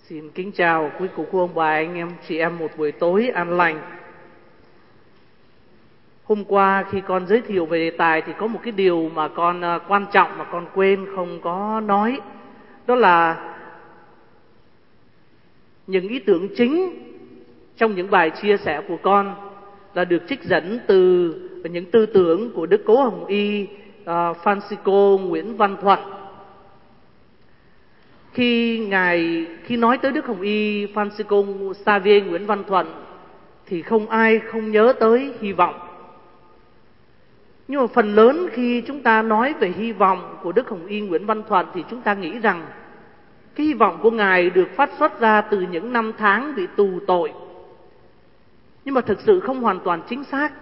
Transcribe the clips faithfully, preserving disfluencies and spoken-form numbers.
Xin kính chào quý cụ cô ông bà anh em chị em một buổi tối an lành. Hôm qua khi con giới thiệu về đề tài thì có một cái điều mà con quan trọng mà con quên không có nói. Đó là những ý tưởng chính trong những bài chia sẻ của con là được trích dẫn từ những tư tưởng của Đức Cố Hồng Y uh, Francisco Nguyễn Văn Thuận. Khi ngài khi nói tới Đức Hồng Y Francisco Xavier Nguyễn Văn Thuận thì không ai không nhớ tới hy vọng. Nhưng mà phần lớn khi chúng ta nói về hy vọng của Đức Hồng Y Nguyễn Văn Thuận thì chúng ta nghĩ rằng cái hy vọng của ngài được phát xuất ra từ những năm tháng bị tù tội. Nhưng mà thực sự không hoàn toàn chính xác.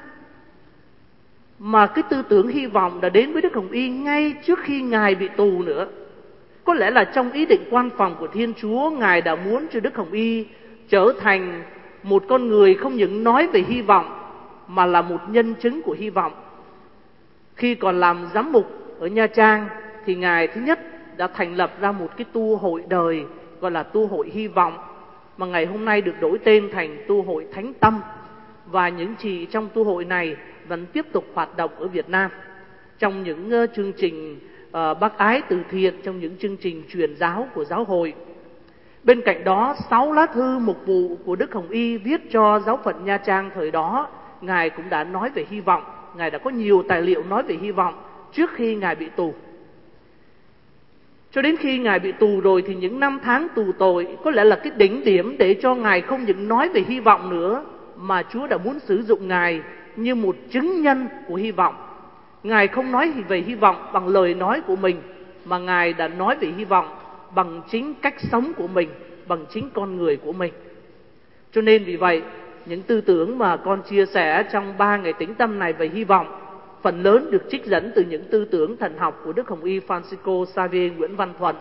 Mà cái tư tưởng hy vọng đã đến với Đức Hồng Y ngay trước khi ngài bị tù nữa. Có lẽ là trong ý định quan phòng của Thiên Chúa, ngài đã muốn cho Đức Hồng Y trở thành một con người không những nói về hy vọng mà là một nhân chứng của hy vọng. Khi còn làm giám mục ở Nha Trang thì ngài thứ nhất đã thành lập ra một cái tu hội đời gọi là tu hội hy vọng, mà ngày hôm nay được đổi tên thành tu hội Thánh Tâm. Và những chị trong tu hội này vẫn tiếp tục hoạt động ở Việt Nam trong những uh, chương trình uh, bác ái từ thiện, trong những chương trình truyền giáo của giáo hội. Bên cạnh đó, sáu lá thư mục vụ của Đức Hồng Y viết cho giáo phận Nha Trang thời đó, ngài cũng đã nói về hy vọng. Ngài đã có nhiều tài liệu nói về hy vọng trước khi ngài bị tù. Cho đến khi ngài bị tù rồi thì những năm tháng tù tội có lẽ là cái đỉnh điểm để cho ngài không những nói về hy vọng nữa, mà Chúa đã muốn sử dụng ngài như một chứng nhân của hy vọng. Ngài không nói về hy vọng bằng lời nói của mình, mà ngài đã nói về hy vọng bằng chính cách sống của mình, bằng chính con người của mình. Cho nên vì vậy, những tư tưởng mà con chia sẻ trong ba ngày tĩnh tâm này về hy vọng phần lớn được trích dẫn từ những tư tưởng thần học của Đức Hồng Y Francisco Xavier Nguyễn Văn Thuận.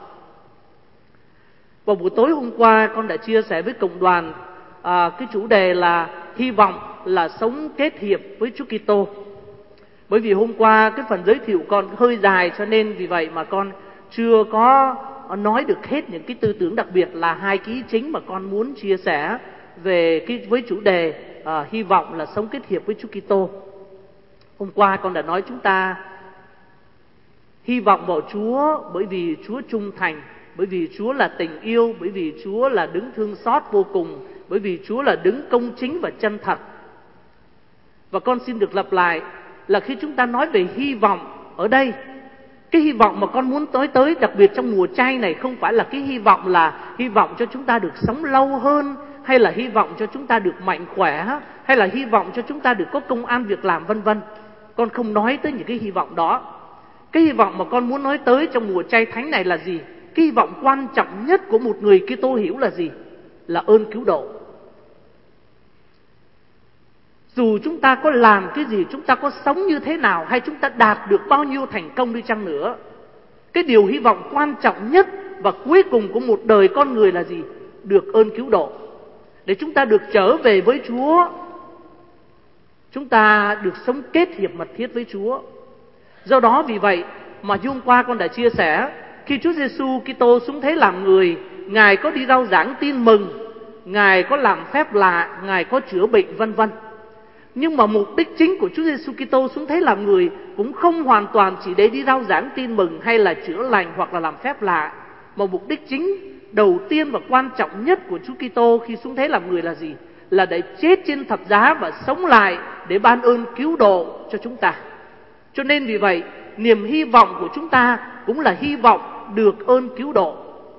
Vào buổi tối hôm qua, con đã chia sẻ với cộng đoàn à, cái chủ đề là hy vọng là sống kết hiệp với Chúa Kitô. Bởi vì hôm qua cái phần giới thiệu con hơi dài, cho nên vì vậy mà con chưa có nói được hết những cái tư tưởng, đặc biệt là hai cái ý chính mà con muốn chia sẻ về cái với chủ đề à, hy vọng là sống kết hiệp với Chúa Kitô. Hôm qua con đã nói chúng ta hy vọng vào Chúa bởi vì Chúa trung thành, bởi vì Chúa là tình yêu, bởi vì Chúa là đứng thương xót vô cùng, bởi vì Chúa là đứng công chính và chân thật. Và con xin được lặp lại là khi chúng ta nói về hy vọng ở đây, cái hy vọng mà con muốn tới tới đặc biệt trong mùa chay này không phải là cái hy vọng là hy vọng cho chúng ta được sống lâu hơn, hay là hy vọng cho chúng ta được mạnh khỏe, hay là hy vọng cho chúng ta được có công ăn việc làm vân vân. Con không nói tới những cái hy vọng đó. Cái hy vọng mà con muốn nói tới trong mùa chay thánh này là gì? Cái hy vọng quan trọng nhất của một người Kitô hữu là gì? Là ơn cứu độ. Dù chúng ta có làm cái gì, chúng ta có sống như thế nào, hay chúng ta đạt được bao nhiêu thành công đi chăng nữa, cái điều hy vọng quan trọng nhất và cuối cùng của một đời con người là gì? Được ơn cứu độ. Để chúng ta được trở về với Chúa, chúng ta được sống kết hiệp mật thiết với Chúa. Do đó vì vậy mà hôm qua con đã chia sẻ, khi Chúa Giêsu Kitô xuống thế làm người, ngài có đi rao giảng tin mừng, ngài có làm phép lạ, ngài có chữa bệnh vân vân. Nhưng mà mục đích chính của Chúa Giêsu Kitô xuống thế làm người cũng không hoàn toàn chỉ để đi rao giảng tin mừng hay là chữa lành hoặc là làm phép lạ, mà mục đích chính đầu tiên và quan trọng nhất của Chúa Kitô khi xuống thế làm người là gì? Là để chết trên thập giá và sống lại để ban ơn cứu độ cho chúng ta. Cho nên vì vậy, niềm hy vọng của chúng ta cũng là hy vọng được ơn cứu độ.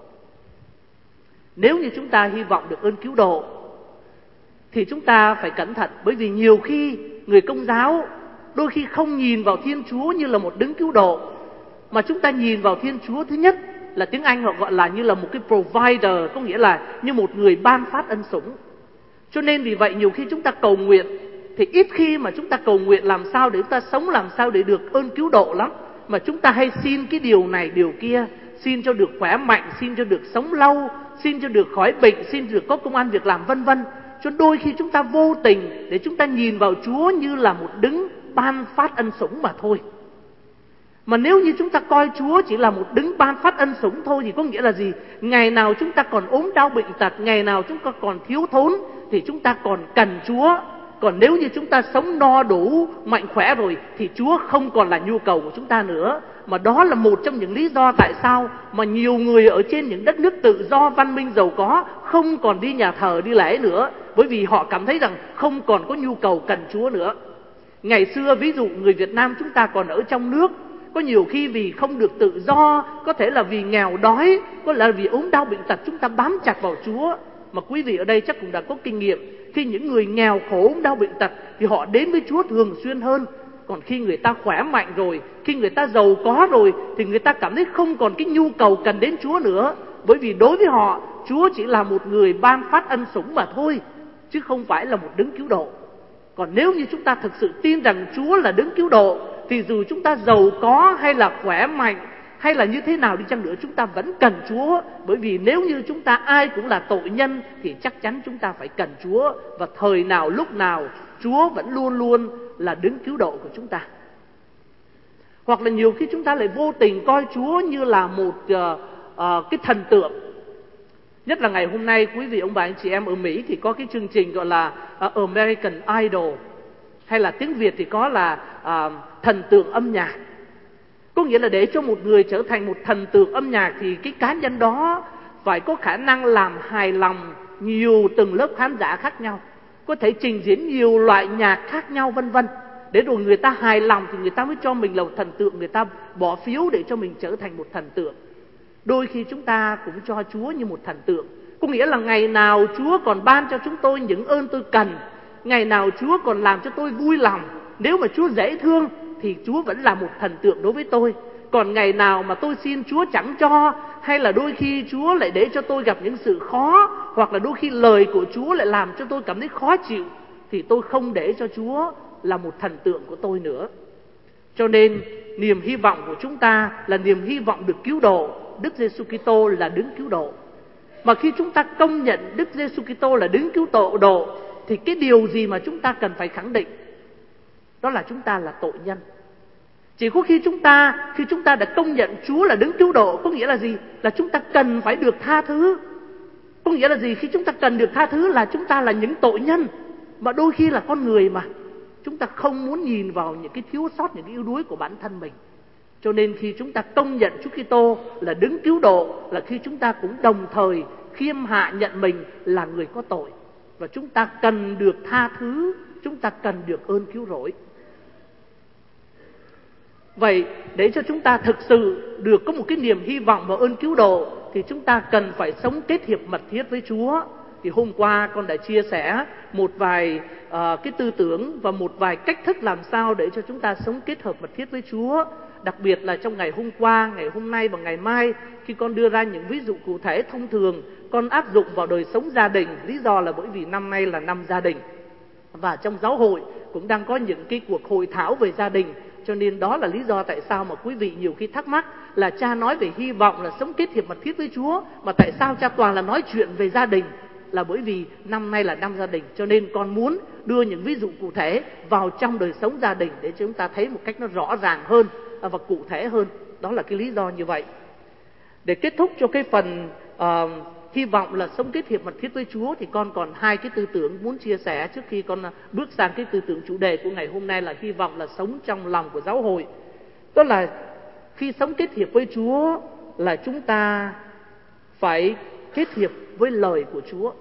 Nếu như chúng ta hy vọng được ơn cứu độ thì chúng ta phải cẩn thận, bởi vì nhiều khi người Công giáo đôi khi không nhìn vào Thiên Chúa như là một đấng cứu độ, mà chúng ta nhìn vào Thiên Chúa thứ nhất là tiếng Anh họ gọi là như là một cái provider, có nghĩa là như một người ban phát ân sủng. Cho nên vì vậy nhiều khi chúng ta cầu nguyện thì ít khi mà chúng ta cầu nguyện làm sao để chúng ta sống làm sao để được ơn cứu độ lắm, mà chúng ta hay xin cái điều này điều kia, xin cho được khỏe mạnh, xin cho được sống lâu, xin cho được khỏi bệnh, xin được có công ăn việc làm vân vân. Cho đôi khi chúng ta vô tình để chúng ta nhìn vào Chúa như là một đấng ban phát ân sủng mà thôi. Mà nếu như chúng ta coi Chúa chỉ là một đấng ban phát ân sủng thôi thì có nghĩa là gì? Ngày nào chúng ta còn ốm đau bệnh tật, ngày nào chúng ta còn thiếu thốn thì chúng ta còn cần Chúa. Còn nếu như chúng ta sống no đủ, mạnh khỏe rồi thì Chúa không còn là nhu cầu của chúng ta nữa. Mà đó là một trong những lý do tại sao mà nhiều người ở trên những đất nước tự do, văn minh, giàu có không còn đi nhà thờ, đi lễ nữa. Bởi vì họ cảm thấy rằng không còn có nhu cầu cần Chúa nữa. Ngày xưa ví dụ người Việt Nam chúng ta còn ở trong nước, có nhiều khi vì không được tự do, có thể là vì nghèo đói, có lẽ là vì ốm đau bệnh tật, chúng ta bám chặt vào Chúa. Mà quý vị ở đây chắc cũng đã có kinh nghiệm, khi những người nghèo khổ ốm đau bệnh tật thì họ đến với Chúa thường xuyên hơn. Còn khi người ta khỏe mạnh rồi, khi người ta giàu có rồi thì người ta cảm thấy không còn cái nhu cầu cần đến Chúa nữa. Bởi vì đối với họ, Chúa chỉ là một người ban phát ân sủng mà thôi, chứ không phải là một đấng cứu độ. Còn nếu như chúng ta thực sự tin rằng Chúa là đấng cứu độ thì dù chúng ta giàu có hay là khỏe mạnh hay là như thế nào đi chăng nữa, chúng ta vẫn cần Chúa. Bởi vì nếu như chúng ta ai cũng là tội nhân thì chắc chắn chúng ta phải cần Chúa. Và thời nào lúc nào Chúa vẫn luôn luôn là đấng cứu độ của chúng ta. Hoặc là nhiều khi chúng ta lại vô tình coi Chúa như là một uh, uh, cái thần tượng. Nhất là ngày hôm nay quý vị ông bà anh chị em ở Mỹ thì có cái chương trình gọi là uh, American Idol, hay là tiếng Việt thì có là uh, thần tượng âm nhạc. Có nghĩa là để cho một người trở thành một thần tượng âm nhạc thì cái cá nhân đó phải có khả năng làm hài lòng nhiều từng lớp khán giả khác nhau, có thể trình diễn nhiều loại nhạc khác nhau vân vân. Để rồi người ta hài lòng thì người ta mới cho mình là một thần tượng, người ta bỏ phiếu để cho mình trở thành một thần tượng. Đôi khi chúng ta cũng cho Chúa như một thần tượng, có nghĩa là ngày nào Chúa còn ban cho chúng tôi những ơn tôi cần, ngày nào Chúa còn làm cho tôi vui lòng, nếu mà Chúa dễ thương thì Chúa vẫn là một thần tượng đối với tôi. Còn ngày nào mà tôi xin Chúa chẳng cho, hay là đôi khi Chúa lại để cho tôi gặp những sự khó, hoặc là đôi khi lời của Chúa lại làm cho tôi cảm thấy khó chịu, thì tôi không để cho Chúa là một thần tượng của tôi nữa. Cho nên niềm hy vọng của chúng ta là niềm hy vọng được cứu độ. Đức Giêsu Kitô là đấng cứu độ. Mà khi chúng ta công nhận Đức Giêsu Kitô là đấng cứu độ độ thì cái điều gì mà chúng ta cần phải khẳng định? Đó là chúng ta là tội nhân. Chỉ có khi chúng ta khi chúng ta đã công nhận Chúa là đấng cứu độ, có nghĩa là gì? Là chúng ta cần phải được tha thứ. Có nghĩa là gì? Khi chúng ta cần được tha thứ là chúng ta là những tội nhân, mà đôi khi là con người mà chúng ta không muốn nhìn vào những cái thiếu sót, những cái yếu đuối của bản thân mình. Cho nên khi chúng ta công nhận Chúa Kitô là đấng cứu độ, là khi chúng ta cũng đồng thời khiêm hạ nhận mình là người có tội, và chúng ta cần được tha thứ, chúng ta cần được ơn cứu rỗi. Vậy để cho chúng ta thực sự được có một cái niềm hy vọng vào ơn cứu độ thì chúng ta cần phải sống kết hiệp mật thiết với Chúa. Thì hôm qua con đã chia sẻ một vài uh, cái tư tưởng và một vài cách thức làm sao để cho chúng ta sống kết hợp mật thiết với Chúa. Đặc biệt là trong ngày hôm qua, ngày hôm nay và ngày mai, khi con đưa ra những ví dụ cụ thể thông thường, con áp dụng vào đời sống gia đình. Lý do là bởi vì năm nay là năm gia đình, và trong giáo hội cũng đang có những cái cuộc hội thảo về gia đình. Cho nên đó là lý do tại sao mà quý vị nhiều khi thắc mắc là cha nói về hy vọng là sống kết hiệp mật thiết với Chúa, mà tại sao cha toàn là nói chuyện về gia đình? Là bởi vì năm nay là năm gia đình, cho nên con muốn đưa những ví dụ cụ thể vào trong đời sống gia đình để chúng ta thấy một cách nó rõ ràng hơn và cụ thể hơn. Đó là cái lý do như vậy. Để kết thúc cho cái phần uh, hy vọng là sống kết hiệp mật thiết với Chúa thì con còn hai cái tư tưởng muốn chia sẻ trước khi con bước sang cái tư tưởng chủ đề của ngày hôm nay là hy vọng là sống trong lòng của giáo hội. Đó là khi sống kết hiệp với Chúa là chúng ta phải kết hiệp với lời của Chúa.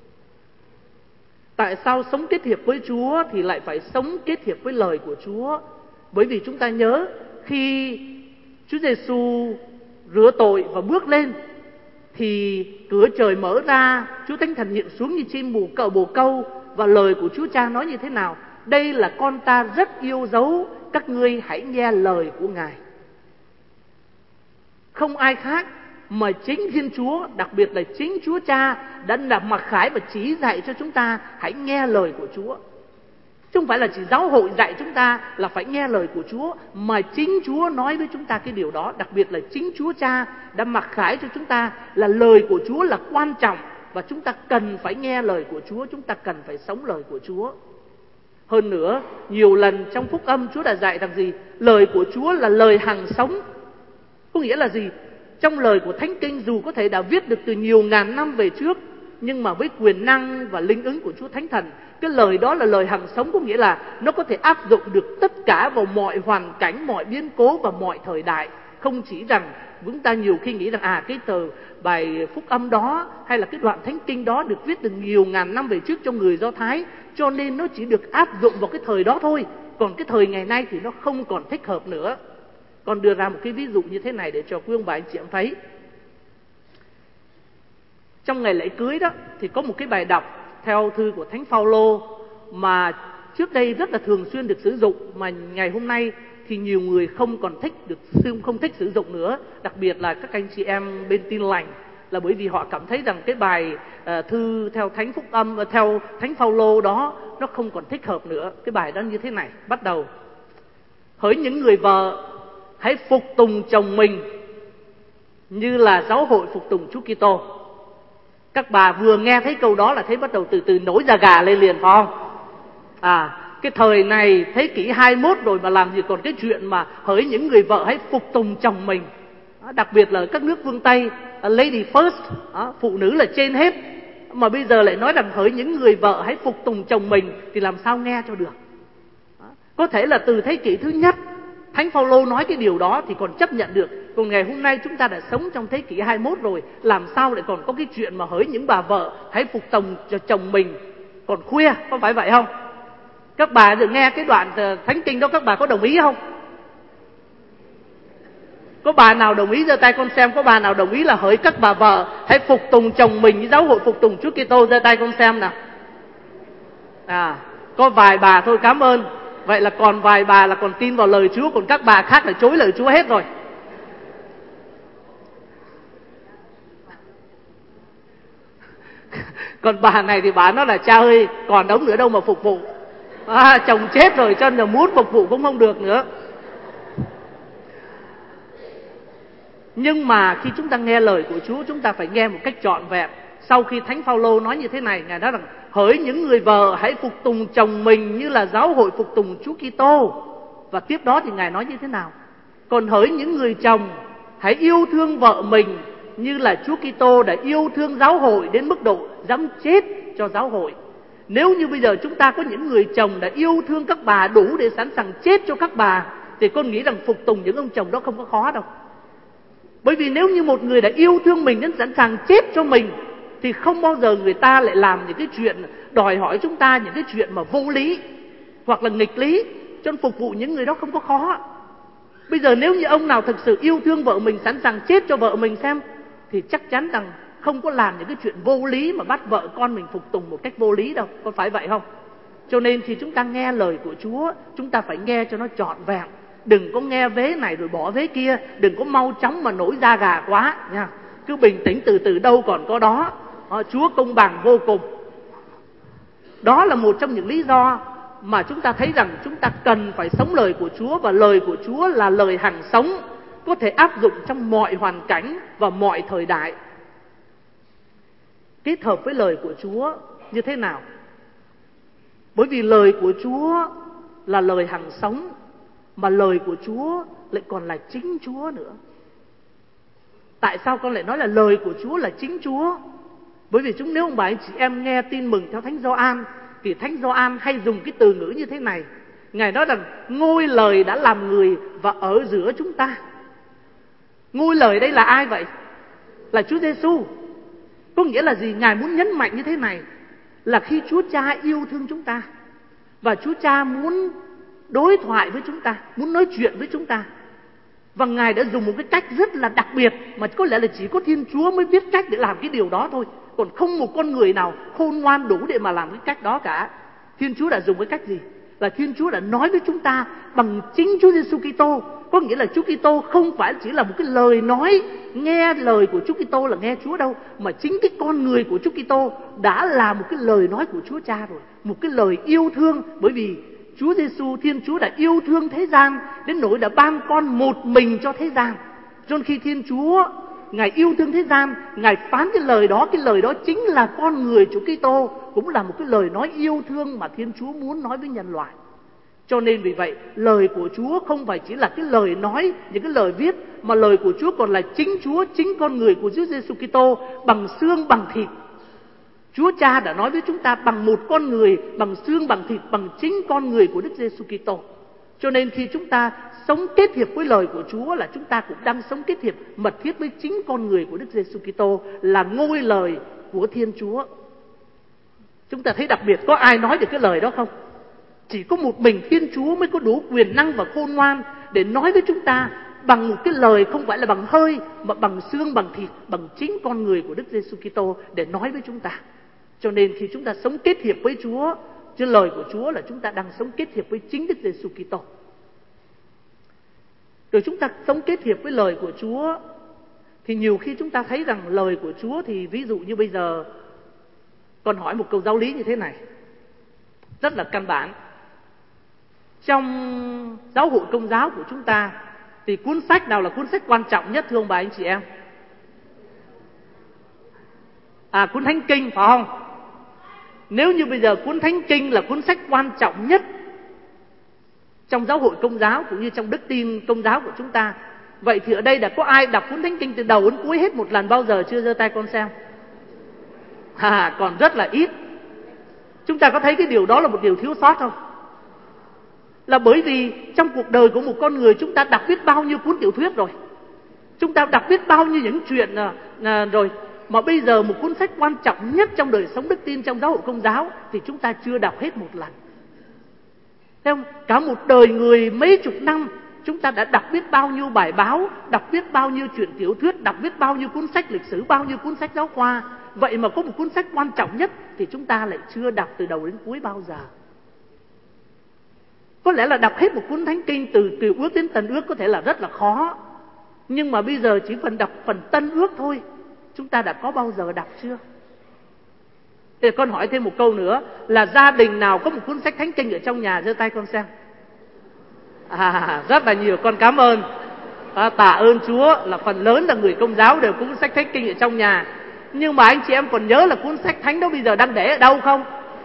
Tại sao sống kết hiệp với Chúa thì lại phải sống kết hiệp với lời của Chúa? Bởi vì chúng ta nhớ khi Chúa Giêsu rửa tội và bước lên thì cửa trời mở ra, Chúa Thánh Thần hiện xuống như chim bồ câu, bồ câu và lời của Chúa Cha nói như thế nào? Đây là con ta rất yêu dấu, các ngươi hãy nghe lời của Ngài. Không ai khác mà chính Thiên Chúa, đặc biệt là chính Chúa Cha đã là mặc khải và chỉ dạy cho chúng ta hãy nghe lời của Chúa. Chứ không phải là chỉ giáo hội dạy chúng ta là phải nghe lời của Chúa, mà chính Chúa nói với chúng ta cái điều đó. Đặc biệt là chính Chúa Cha đã mặc khải cho chúng ta là lời của Chúa là quan trọng, và chúng ta cần phải nghe lời của Chúa, chúng ta cần phải sống lời của Chúa. Hơn nữa, nhiều lần trong phúc âm Chúa đã dạy rằng gì? Lời của Chúa là lời hằng sống. Có nghĩa là gì? Trong lời của Thánh Kinh dù có thể đã viết được từ nhiều ngàn năm về trước, nhưng mà với quyền năng và linh ứng của Chúa Thánh Thần, cái lời đó là lời hằng sống, có nghĩa là nó có thể áp dụng được tất cả vào mọi hoàn cảnh, mọi biến cố và mọi thời đại. Không chỉ rằng chúng ta nhiều khi nghĩ rằng à cái tờ bài phúc âm đó hay là cái đoạn Thánh Kinh đó được viết từ nhiều ngàn năm về trước cho người Do Thái, cho nên nó chỉ được áp dụng vào cái thời đó thôi. Còn cái thời ngày nay thì nó không còn thích hợp nữa. Con đưa ra một cái ví dụ như thế này để cho quý ông bà anh chị em thấy. Trong ngày lễ cưới đó thì có một cái bài đọc theo thư của Thánh Phaolô mà trước đây rất là thường xuyên được sử dụng, mà ngày hôm nay thì nhiều người không còn thích được không thích sử dụng nữa, đặc biệt là các anh chị em bên Tin Lành, là bởi vì họ cảm thấy rằng cái bài uh, thư theo Thánh Phúc Âm theo Thánh Phaolô đó nó không còn thích hợp nữa. Cái bài đó như thế này, bắt đầu: hỡi những người vợ, hãy phục tùng chồng mình như là giáo hội phục tùng Chúa Kitô. Các bà vừa nghe thấy câu đó là thấy bắt đầu từ từ nổi da gà lên liền, phải không? À, cái thời này thế kỷ hai mươi mốt rồi mà làm gì còn cái chuyện mà hỡi những người vợ hãy phục tùng chồng mình. Đặc biệt là các nước phương Tây, lady first, phụ nữ là trên hết. Mà bây giờ lại nói rằng hỡi những người vợ hãy phục tùng chồng mình thì làm sao nghe cho được. Có thể là từ thế kỷ thứ nhất Thánh Phaolô nói cái điều đó thì còn chấp nhận được. Còn ngày hôm nay chúng ta đã sống trong thế kỷ hai mươi mốt rồi, làm sao lại còn có cái chuyện mà hỡi những bà vợ hãy phục tùng cho chồng mình còn khuya, có phải vậy không? Các bà được nghe cái đoạn Thánh Kinh đó, các bà có đồng ý không? Có bà nào đồng ý giơ tay con xem, có bà nào đồng ý là hỡi các bà vợ hãy phục tùng chồng mình như giáo hội phục tùng Chúa Kitô, giơ tay con xem nào. À, có vài bà thôi, cảm ơn. Vậy là còn vài bà là còn tin vào lời Chúa, còn các bà khác là chối lời Chúa hết rồi. Còn bà này thì bà nói là cha ơi, còn đống nữa đâu mà phục vụ. À, chồng chết rồi cho nên muốn phục vụ cũng không được nữa. Nhưng mà khi chúng ta nghe lời của Chúa, chúng ta phải nghe một cách trọn vẹn. Sau khi Thánh Phaolô nói như thế này, Ngài nói rằng hỡi những người vợ hãy phục tùng chồng mình như là giáo hội phục tùng Chúa Kitô. Và tiếp đó thì Ngài nói như thế nào? Còn hỡi những người chồng hãy yêu thương vợ mình như là Chúa Kitô đã yêu thương giáo hội đến mức độ dám chết cho giáo hội. Nếu như bây giờ chúng ta có những người chồng đã yêu thương các bà đủ để sẵn sàng chết cho các bà, thì con nghĩ rằng phục tùng những ông chồng đó không có khó đâu. Bởi vì nếu như một người đã yêu thương mình đến sẵn sàng chết cho mình, thì không bao giờ người ta lại làm những cái chuyện đòi hỏi chúng ta những cái chuyện mà vô lý hoặc là nghịch lý. Cho nên phục vụ những người đó không có khó. Bây giờ nếu như ông nào thực sự yêu thương vợ mình, sẵn sàng chết cho vợ mình xem, thì chắc chắn rằng không có làm những cái chuyện vô lý mà bắt vợ con mình phục tùng một cách vô lý đâu. Có phải vậy không? Cho nên khi chúng ta nghe lời của Chúa, chúng ta phải nghe cho nó trọn vẹn. Đừng có nghe vế này rồi bỏ vế kia. Đừng có mau chóng mà nổi da gà quá nha. Cứ bình tĩnh từ từ, đâu còn có đó. Chúa công bằng vô cùng. Đó là một trong những lý do mà chúng ta thấy rằng chúng ta cần phải sống lời của Chúa. Và lời của Chúa là lời hằng sống, có thể áp dụng trong mọi hoàn cảnh và mọi thời đại. Kết hợp với lời của Chúa như thế nào? Bởi vì lời của Chúa là lời hằng sống, mà lời của Chúa lại còn là chính Chúa nữa. Tại sao con lại nói là lời của Chúa là chính Chúa? Bởi vì chúng nếu ông bà anh chị em nghe tin mừng theo Thánh Gioan, thì Thánh Gioan hay dùng cái từ ngữ như thế này. Ngài nói rằng ngôi lời đã làm người và ở giữa chúng ta. Ngôi lời đây là ai vậy? Là Chúa Giêsu. Có nghĩa là gì? Ngài muốn nhấn mạnh như thế này, là khi Chúa Cha yêu thương chúng ta, và Chúa Cha muốn đối thoại với chúng ta, muốn nói chuyện với chúng ta, và Ngài đã dùng một cái cách rất là đặc biệt, mà có lẽ là chỉ có Thiên Chúa mới biết cách để làm cái điều đó thôi. Còn không một con người nào khôn ngoan đủ để mà làm cái cách đó cả. Thiên Chúa đã dùng cái cách gì? Là Thiên Chúa đã nói với chúng ta bằng chính Chúa Giêsu Kitô. Có nghĩa là Chúa Kitô không phải chỉ là một cái lời nói, nghe lời của Chúa Kitô là nghe Chúa đâu, mà chính cái con người của Chúa Kitô đã là một cái lời nói của Chúa Cha rồi, một cái lời yêu thương. Bởi vì Chúa Giêsu, Thiên Chúa đã yêu thương thế gian đến nỗi đã ban con một mình cho thế gian. Cho nên khi Thiên Chúa Ngài yêu thương thế gian, Ngài phán cái lời đó, cái lời đó chính là con người Chúa Kitô, cũng là một cái lời nói yêu thương mà Thiên Chúa muốn nói với nhân loại. Cho nên vì vậy, lời của Chúa không phải chỉ là cái lời nói, những cái lời viết, mà lời của Chúa còn là chính Chúa, chính con người của Chúa Giêsu Kitô, bằng xương bằng thịt. Chúa Cha đã nói với chúng ta bằng một con người, bằng xương bằng thịt, bằng chính con người của Đức Giêsu Kitô. Cho nên khi chúng ta sống kết hiệp với lời của Chúa là chúng ta cũng đang sống kết hiệp mật thiết với chính con người của Đức Giêsu Kitô, là ngôi lời của Thiên Chúa. Chúng ta thấy đặc biệt có ai nói được cái lời đó không? Chỉ có một mình Thiên Chúa mới có đủ quyền năng và khôn ngoan để nói với chúng ta bằng một cái lời không phải là bằng hơi, mà bằng xương bằng thịt, bằng chính con người của Đức Giêsu Kitô để nói với chúng ta. Cho nên khi chúng ta sống kết hiệp với Chúa, chứ lời của Chúa là chúng ta đang sống kết hiệp với chính Đức Giêsu Kitô. Rồi chúng ta sống kết hiệp với lời của Chúa, thì nhiều khi chúng ta thấy rằng lời của Chúa, thì ví dụ như bây giờ con hỏi một câu giáo lý như thế này, rất là căn bản. Trong giáo hội Công giáo của chúng ta thì cuốn sách nào là cuốn sách quan trọng nhất thưa ông bà anh chị em? À, cuốn Thánh Kinh phải không? Nếu như bây giờ cuốn Thánh Kinh là cuốn sách quan trọng nhất trong giáo hội Công giáo cũng như trong đức tin Công giáo của chúng ta, vậy thì ở đây đã có ai đọc cuốn Thánh Kinh từ đầu đến cuối hết một lần bao giờ chưa? Giơ tay con xem. À, còn rất là ít. Chúng ta có thấy cái điều đó là một điều thiếu sót không? Là bởi vì trong cuộc đời của một con người chúng ta đọc biết bao nhiêu cuốn tiểu thuyết rồi, chúng ta đọc biết bao nhiêu những chuyện à, à, rồi, mà bây giờ một cuốn sách quan trọng nhất trong đời sống đức tin trong giáo hội Công giáo thì chúng ta chưa đọc hết một lần. Thấy không? Cả một đời người mấy chục năm chúng ta đã đọc biết bao nhiêu bài báo, đọc biết bao nhiêu chuyện tiểu thuyết, đọc biết bao nhiêu cuốn sách lịch sử, bao nhiêu cuốn sách giáo khoa. Vậy mà có một cuốn sách quan trọng nhất thì chúng ta lại chưa đọc từ đầu đến cuối bao giờ. Có lẽ là đọc hết một cuốn Thánh Kinh từ Cựu Ước đến Tân Ước có thể là rất là khó, nhưng mà bây giờ chỉ phần đọc phần Tân Ước thôi, chúng ta đã có bao giờ đọc chưa? Thì con hỏi thêm một câu nữa, là gia đình nào có một cuốn sách Thánh Kinh ở trong nhà? Giơ tay con xem. À, rất là nhiều, con cảm ơn. À, tạ ơn Chúa là phần lớn là người Công giáo đều có cuốn sách Thánh Kinh ở trong nhà. Nhưng mà anh chị em còn nhớ là cuốn sách Thánh đó bây giờ đang để ở đâu không?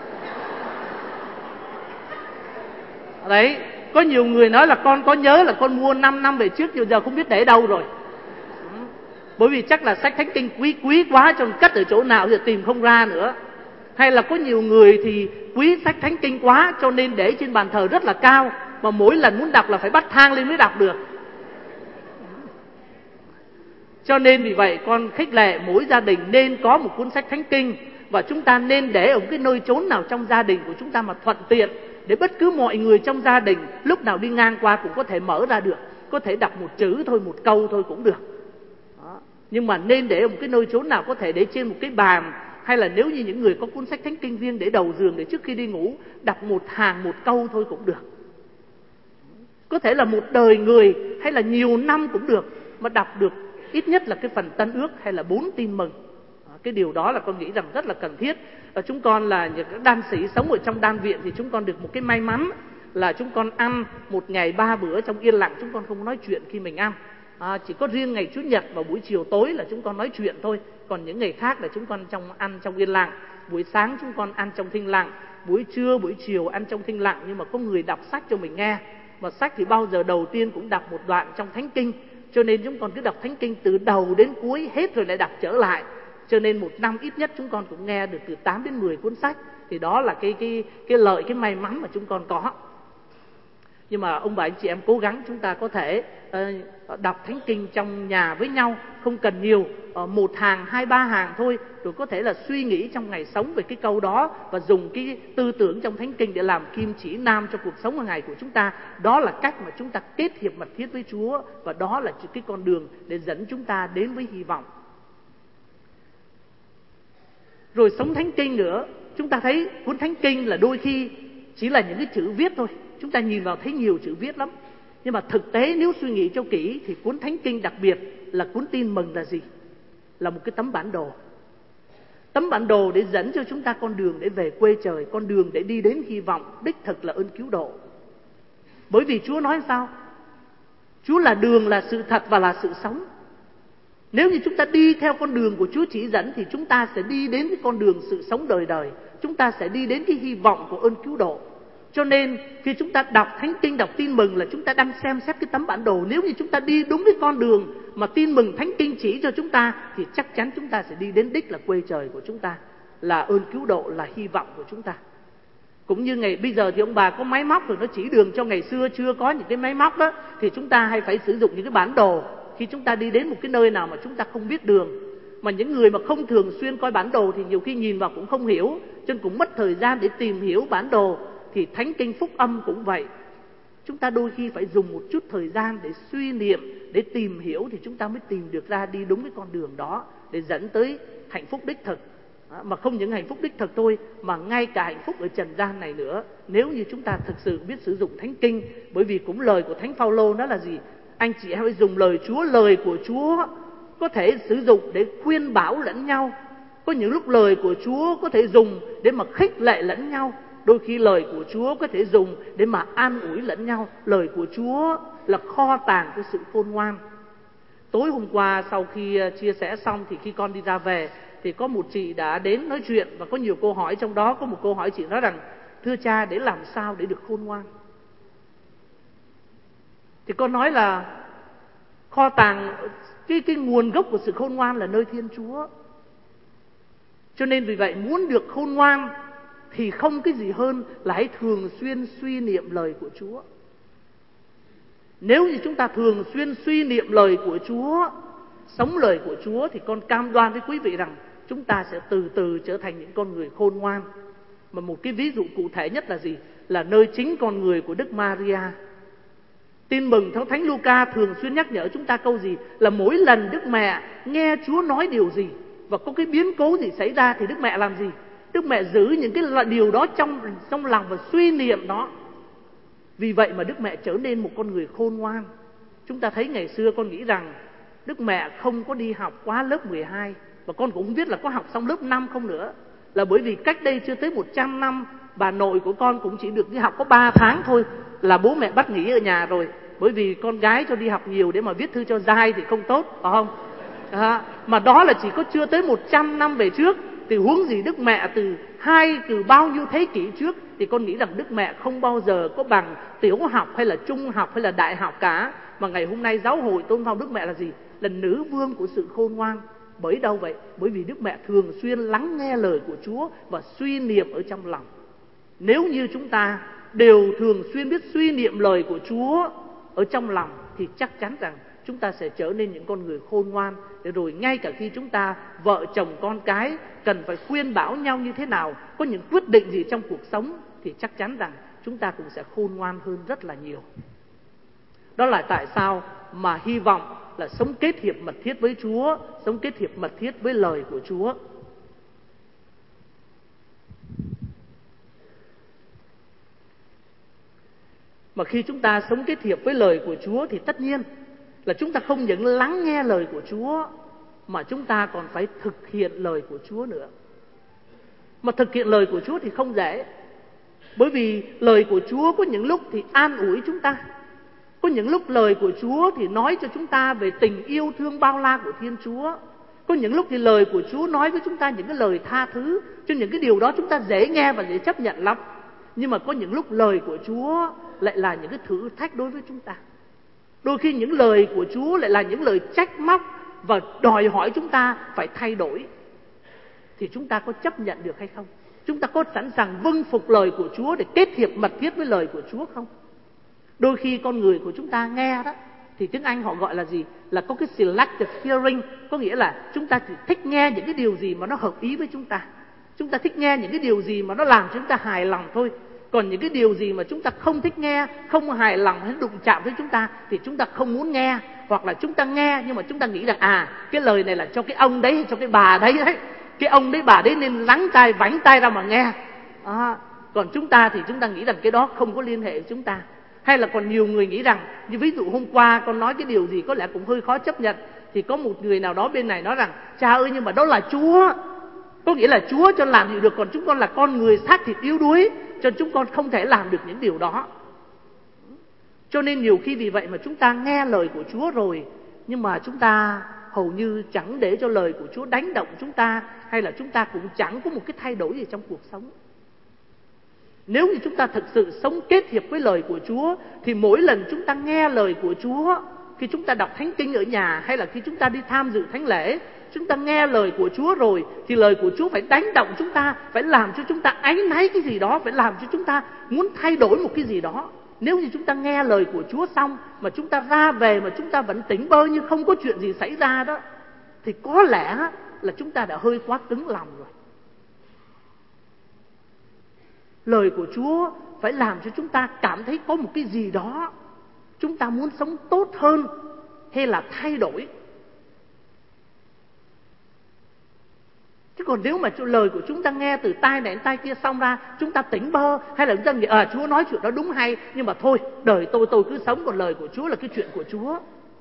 Đấy, có nhiều người nói là con có nhớ là con mua năm năm về trước, giờ không biết để ở đâu rồi. Bởi vì chắc là sách Thánh Kinh quý quý quá cho cất ở chỗ nào giờ tìm không ra nữa. Hay là có nhiều người thì quý sách Thánh Kinh quá cho nên để trên bàn thờ rất là cao, mà mỗi lần muốn đọc là phải bắt thang lên mới đọc được. Cho nên vì vậy con khích lệ mỗi gia đình nên có một cuốn sách Thánh Kinh, và chúng ta nên để ở một cái nơi chốn nào trong gia đình của chúng ta mà thuận tiện, để bất cứ mọi người trong gia đình lúc nào đi ngang qua cũng có thể mở ra được, có thể đọc một chữ thôi, một câu thôi cũng được. Đó. Nhưng mà nên để ở một cái nơi chốn nào có thể để trên một cái bàn, hay là nếu như những người có cuốn sách Thánh Kinh riêng để đầu giường, để trước khi đi ngủ đọc một hàng một câu thôi cũng được. Có thể là một đời người hay là nhiều năm cũng được, mà đọc được ít nhất là cái phần Tân Ước hay là bốn tin mừng. Cái điều đó là con nghĩ rằng rất là cần thiết. Và chúng con là những đan sĩ sống ở trong đan viện thì chúng con được một cái may mắn là chúng con ăn một ngày ba bữa trong yên lặng, chúng con không nói chuyện khi mình ăn. À, chỉ có riêng ngày Chủ nhật và buổi chiều tối là chúng con nói chuyện thôi. Còn những ngày khác là chúng con trong ăn trong yên lặng. Buổi sáng chúng con ăn trong thinh lặng, buổi trưa buổi chiều ăn trong thinh lặng, nhưng mà có người đọc sách cho mình nghe. Mà sách thì bao giờ đầu tiên cũng đọc một đoạn trong Thánh Kinh, cho nên chúng con cứ đọc Thánh Kinh từ đầu đến cuối hết rồi lại đọc trở lại. Cho nên một năm ít nhất chúng con cũng nghe được từ tám đến mười cuốn sách. Thì đó là cái, cái, cái lợi, cái may mắn mà chúng con có. Nhưng mà ông bà anh chị em cố gắng chúng ta có thể uh, đọc Thánh Kinh trong nhà với nhau, không cần nhiều, uh, một hàng, hai ba hàng thôi. Rồi có thể là suy nghĩ trong ngày sống về cái câu đó, và dùng cái tư tưởng trong Thánh Kinh để làm kim chỉ nam cho cuộc sống hàng ngày của chúng ta. Đó là cách mà chúng ta kết hiệp mật thiết với Chúa, và đó là cái con đường để dẫn chúng ta đến với hy vọng. Rồi sống Thánh Kinh nữa, chúng ta thấy cuốn Thánh Kinh là đôi khi chỉ là những cái chữ viết thôi. Chúng ta nhìn vào thấy nhiều chữ viết lắm. Nhưng mà thực tế nếu suy nghĩ cho kỹ thì cuốn Thánh Kinh đặc biệt là cuốn tin mừng là gì? Là một cái tấm bản đồ. Tấm bản đồ để dẫn cho chúng ta con đường để về quê trời, con đường để đi đến hy vọng, đích thực là ơn cứu độ. Bởi vì Chúa nói sao? Chúa là đường, là sự thật và là sự sống. Nếu như chúng ta đi theo con đường của Chúa chỉ dẫn thì chúng ta sẽ đi đến cái con đường sự sống đời đời. Chúng ta sẽ đi đến cái hy vọng của ơn cứu độ. Cho nên khi chúng ta đọc Thánh Kinh, đọc Tin Mừng là chúng ta đang xem xét cái tấm bản đồ. Nếu như chúng ta đi đúng cái con đường mà Tin Mừng Thánh Kinh chỉ cho chúng ta thì chắc chắn chúng ta sẽ đi đến đích là quê trời của chúng ta, là ơn cứu độ, là hy vọng của chúng ta. Cũng như ngày bây giờ thì ông bà có máy móc rồi nó chỉ đường cho, ngày xưa chưa có những cái máy móc đó thì chúng ta hay phải sử dụng những cái bản đồ. Khi chúng ta đi đến một cái nơi nào mà chúng ta không biết đường, mà những người mà không thường xuyên coi bản đồ thì nhiều khi nhìn vào cũng không hiểu, cho nên cũng mất thời gian để tìm hiểu bản đồ. Thì Thánh Kinh Phúc Âm cũng vậy. Chúng ta đôi khi phải dùng một chút thời gian để suy niệm, để tìm hiểu thì chúng ta mới tìm được ra đi đúng cái con đường đó để dẫn tới hạnh phúc đích thực. Mà không những hạnh phúc đích thực thôi, mà ngay cả hạnh phúc ở trần gian này nữa, nếu như chúng ta thực sự biết sử dụng Thánh Kinh. Bởi vì cũng lời của Thánh Phaolô đó là gì? Anh chị hãy dùng lời Chúa. Lời của Chúa có thể sử dụng để khuyên bảo lẫn nhau. Có những lúc lời của Chúa có thể dùng để mà khích lệ lẫn nhau. Đôi khi lời của Chúa có thể dùng để mà an ủi lẫn nhau. Lời của Chúa là kho tàng của sự khôn ngoan. Tối hôm qua sau khi chia sẻ xong thì khi con đi ra về thì có một chị đã đến nói chuyện và có nhiều câu hỏi. Trong đó có một câu hỏi chị nói rằng: thưa cha, để làm sao để được khôn ngoan? Thì con nói là kho tàng, cái, cái nguồn gốc của sự khôn ngoan là nơi Thiên Chúa. Cho nên vì vậy muốn được khôn ngoan thì không cái gì hơn là hãy thường xuyên suy niệm lời của Chúa. Nếu như chúng ta thường xuyên suy niệm lời của Chúa, sống lời của Chúa, thì con cam đoan với quý vị rằng chúng ta sẽ từ từ trở thành những con người khôn ngoan. Mà một cái ví dụ cụ thể nhất là gì? Là nơi chính con người của Đức Maria. Tin Mừng theo Thánh Luca thường xuyên nhắc nhở chúng ta câu gì? Là mỗi lần Đức Mẹ nghe Chúa nói điều gì và có cái biến cố gì xảy ra thì Đức Mẹ làm gì? Đức Mẹ giữ những cái điều đó trong, trong lòng và suy niệm nó. Vì vậy mà Đức Mẹ trở nên một con người khôn ngoan. Chúng ta thấy ngày xưa con nghĩ rằng Đức Mẹ không có đi học quá lớp mười hai. Và con cũng không biết là có học xong lớp năm không nữa. Là bởi vì cách đây chưa tới một trăm năm, bà nội của con cũng chỉ được đi học có ba tháng thôi là bố mẹ bắt nghỉ ở nhà rồi. Bởi vì con gái cho đi học nhiều để mà viết thư cho dai thì không tốt, phải không? À, mà đó là chỉ có chưa tới một trăm năm về trước. Thì huống gì Đức Mẹ từ hai, từ bao nhiêu thế kỷ trước. Thì con nghĩ rằng Đức Mẹ không bao giờ có bằng tiểu học hay là trung học hay là đại học cả. Mà ngày hôm nay giáo hội tôn phong Đức Mẹ là gì? Là nữ vương của sự khôn ngoan. Bởi đâu vậy? Bởi vì Đức Mẹ thường xuyên lắng nghe lời của Chúa và suy niệm ở trong lòng. Nếu như chúng ta đều thường xuyên biết suy niệm lời của Chúa ở trong lòng thì chắc chắn rằng chúng ta sẽ trở nên những con người khôn ngoan. Để rồi ngay cả khi chúng ta vợ chồng con cái cần phải khuyên bảo nhau như thế nào, có những quyết định gì trong cuộc sống, thì chắc chắn rằng chúng ta cũng sẽ khôn ngoan hơn rất là nhiều. Đó là tại sao mà hy vọng là sống kết hiệp mật thiết với Chúa, sống kết hiệp mật thiết với lời của Chúa. Mà khi chúng ta sống kết hiệp với lời của Chúa thì tất nhiên là chúng ta không những lắng nghe lời của Chúa mà chúng ta còn phải thực hiện lời của Chúa nữa. Mà thực hiện lời của Chúa thì không dễ. Bởi vì lời của Chúa có những lúc thì an ủi chúng ta, có những lúc lời của Chúa thì nói cho chúng ta về tình yêu thương bao la của Thiên Chúa. Có những lúc thì lời của Chúa nói với chúng ta những cái lời tha thứ, cho những cái điều đó chúng ta dễ nghe và dễ chấp nhận lắm. Nhưng mà có những lúc lời của Chúa lại là những cái thử thách đối với chúng ta. Đôi khi những lời của Chúa lại là những lời trách móc và đòi hỏi chúng ta phải thay đổi. Thì chúng ta có chấp nhận được hay không? Chúng ta có sẵn sàng vâng phục lời của Chúa để kết hiệp mật thiết với lời của Chúa không? Đôi khi con người của chúng ta nghe đó, thì tiếng Anh họ gọi là gì? Là có cái selective hearing. Có nghĩa là chúng ta chỉ thích nghe những cái điều gì mà nó hợp ý với chúng ta. Chúng ta thích nghe những cái điều gì mà nó làm cho chúng ta hài lòng thôi. Còn những cái điều gì mà chúng ta không thích nghe, không hài lòng hay đụng chạm với chúng ta thì chúng ta không muốn nghe. Hoặc là chúng ta nghe nhưng mà chúng ta nghĩ rằng à, cái lời này là cho cái ông đấy hay cho cái bà đấy đấy. Cái ông đấy bà đấy nên lắng tai, vánh tai ra mà nghe. À, còn chúng ta thì chúng ta nghĩ rằng cái đó không có liên hệ với chúng ta. Hay là còn nhiều người nghĩ rằng, như ví dụ hôm qua con nói cái điều gì có lẽ cũng hơi khó chấp nhận, thì có một người nào đó bên này nói rằng cha ơi nhưng mà đó là Chúa. Có nghĩa là Chúa cho làm gì được, còn chúng con là con người xác thịt yếu đuối, cho chúng con không thể làm được những điều đó. Cho nên nhiều khi vì vậy mà chúng ta nghe lời của Chúa rồi, nhưng mà chúng ta hầu như chẳng để cho lời của Chúa đánh động chúng ta, hay là chúng ta cũng chẳng có một cái thay đổi gì trong cuộc sống. Nếu như chúng ta thực sự sống kết hiệp với lời của Chúa, thì mỗi lần chúng ta nghe lời của Chúa, khi chúng ta đọc thánh kinh ở nhà hay là khi chúng ta đi tham dự thánh lễ, chúng ta nghe lời của Chúa rồi thì lời của Chúa phải đánh động chúng ta, phải làm cho chúng ta áy náy cái gì đó, phải làm cho chúng ta muốn thay đổi một cái gì đó. Nếu như chúng ta nghe lời của Chúa xong mà chúng ta ra về mà chúng ta vẫn tỉnh bơ như không có chuyện gì xảy ra đó, thì có lẽ là chúng ta đã hơi quá cứng lòng rồi. Lời của Chúa phải làm cho chúng ta cảm thấy có một cái gì đó chúng ta muốn sống tốt hơn hay là thay đổi. Chứ còn nếu mà lời của chúng ta nghe từ tai này đến tai kia xong ra, chúng ta tỉnh bơ, hay là chúng ta nghĩ à Chúa nói chuyện đó đúng hay, nhưng mà thôi đời tôi tôi cứ sống, còn lời của Chúa là cái chuyện của Chúa.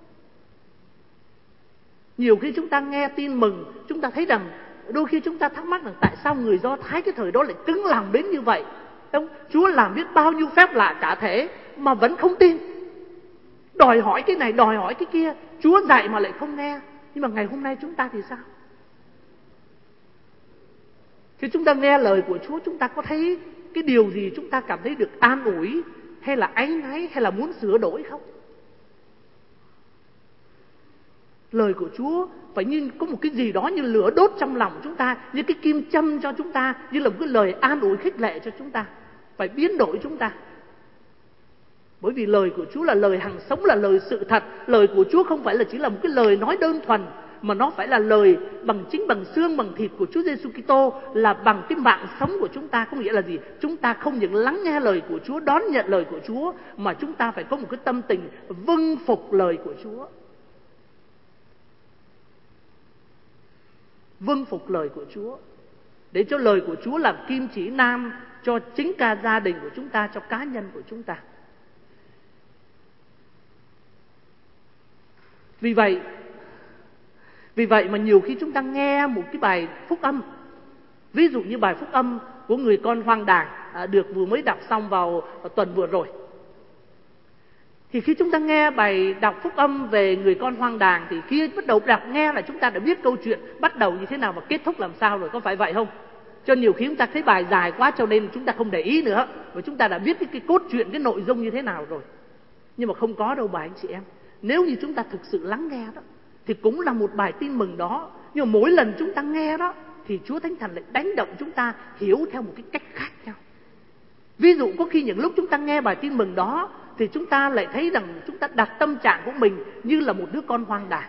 Nhiều khi chúng ta nghe tin mừng, chúng ta thấy rằng đôi khi chúng ta thắc mắc rằng tại sao người Do Thái cái thời đó lại cứng lòng đến như vậy. Đúng? Chúa làm biết bao nhiêu phép lạ cả thể mà vẫn không tin, đòi hỏi cái này đòi hỏi cái kia, Chúa dạy mà lại không nghe. Nhưng mà ngày hôm nay chúng ta thì sao? Khi chúng ta nghe lời của Chúa, chúng ta có thấy cái điều gì chúng ta cảm thấy được an ủi, hay là áy náy, hay là muốn sửa đổi không? Lời của Chúa phải như có một cái gì đó như lửa đốt trong lòng chúng ta, như cái kim châm cho chúng ta, như là một cái lời an ủi khích lệ cho chúng ta, phải biến đổi chúng ta. Bởi vì lời của Chúa là lời hằng sống, là lời sự thật. Lời của Chúa không phải là chỉ là một cái lời nói đơn thuần, mà nó phải là lời bằng chính bằng xương bằng thịt của Chúa Giêsu Kitô, là bằng cái mạng sống của chúng ta. Có nghĩa là gì? Chúng ta không những lắng nghe lời của Chúa, đón nhận lời của Chúa, mà chúng ta phải có một cái tâm tình vâng phục lời của Chúa. Vâng phục lời của Chúa, để cho lời của Chúa làm kim chỉ nam cho chính cả gia đình của chúng ta, cho cá nhân của chúng ta. Vì vậy, vì vậy mà nhiều khi chúng ta nghe một cái bài phúc âm, ví dụ như bài phúc âm của người con hoang đàng à, được vừa mới đọc xong vào, vào tuần vừa rồi. Thì khi chúng ta nghe bài đọc phúc âm về người con hoang đàng, thì khi bắt đầu đọc nghe là chúng ta đã biết câu chuyện bắt đầu như thế nào và kết thúc làm sao rồi, có phải vậy không? Cho nhiều khi chúng ta thấy bài dài quá cho nên chúng ta không để ý nữa, và chúng ta đã biết cái, cái cốt truyện, cái nội dung như thế nào rồi. Nhưng mà không có đâu bà anh chị em. Nếu như chúng ta thực sự lắng nghe đó, thì cũng là một bài tin mừng đó. Nhưng mà mỗi lần chúng ta nghe đó, thì Chúa Thánh Thần lại đánh động chúng ta hiểu theo một cái cách khác nhau. Ví dụ có khi những lúc chúng ta nghe bài tin mừng đó, thì chúng ta lại thấy rằng chúng ta đặt tâm trạng của mình như là một đứa con hoang đàng.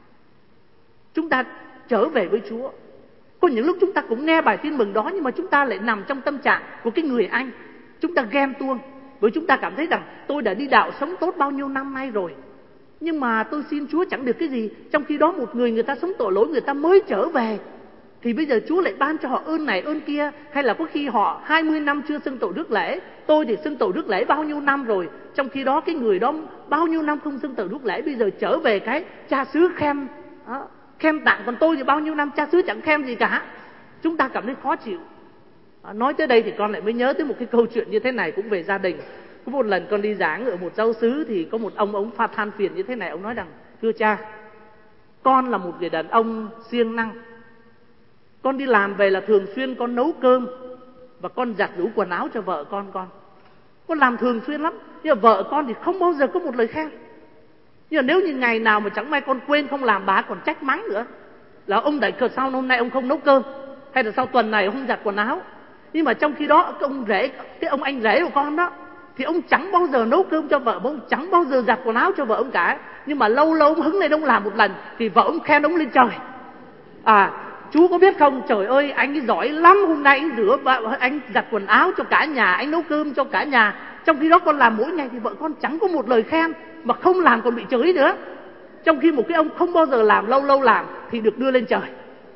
Chúng ta trở về với Chúa. Có những lúc chúng ta cũng nghe bài tin mừng đó, nhưng mà chúng ta lại nằm trong tâm trạng của cái người anh. Chúng ta ghen tuông, bởi chúng ta cảm thấy rằng tôi đã đi đạo sống tốt bao nhiêu năm nay rồi, nhưng mà tôi xin Chúa chẳng được cái gì. Trong khi đó một người người ta sống tội lỗi, người ta mới trở về, thì bây giờ Chúa lại ban cho họ ơn này ơn kia. Hay là có khi họ hai mươi năm chưa xưng tội rước lễ, tôi thì xưng tội rước lễ bao nhiêu năm rồi, trong khi đó cái người đó bao nhiêu năm không xưng tội rước lễ, bây giờ trở về cái cha xứ khen đó, khen tặng, còn tôi thì bao nhiêu năm cha xứ chẳng khen gì cả. Chúng ta cảm thấy khó chịu. À, nói tới đây thì con lại mới nhớ tới một cái câu chuyện như thế này cũng về gia đình. Có một lần con đi giảng ở một giáo xứ, thì có một ông ông pha than phiền như thế này. Ông nói rằng: thưa cha, con là một người đàn ông siêng năng, con đi làm về là thường xuyên con nấu cơm và con giặt giũ quần áo cho vợ con con con làm thường xuyên lắm, nhưng mà vợ con thì không bao giờ có một lời khen. Nhưng mà nếu như ngày nào mà chẳng may con quên không làm, bà còn trách mắng nữa, là ông đẩy cờ sao hôm nay ông không nấu cơm, hay là sau tuần này ông không giặt quần áo. Nhưng mà trong khi đó cái ông rể, cái ông anh rể của con đó, thì ông chẳng bao giờ nấu cơm cho vợ, ông chẳng bao giờ giặt quần áo cho vợ ông cả. Nhưng mà lâu lâu ông hứng lên ông làm một lần, thì vợ ông khen ông lên trời. À, chú có biết không, trời ơi anh ấy giỏi lắm, hôm nay anh rửa, anh giặt quần áo cho cả nhà, anh nấu cơm cho cả nhà. Trong khi đó con làm mỗi ngày thì vợ con chẳng có một lời khen, mà không làm còn bị chửi nữa. Trong khi một cái ông không bao giờ làm, lâu lâu làm thì được đưa lên trời.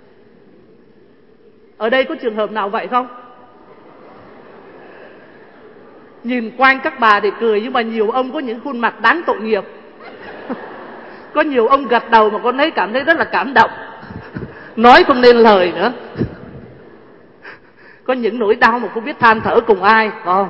Ở đây có trường hợp nào vậy không? Nhìn quanh các bà thì cười, nhưng mà nhiều ông có những khuôn mặt đáng tội nghiệp. Có nhiều ông gật đầu mà con thấy cảm thấy rất là cảm động, nói không nên lời nữa. Có những nỗi đau mà không biết than thở cùng ai, phải không?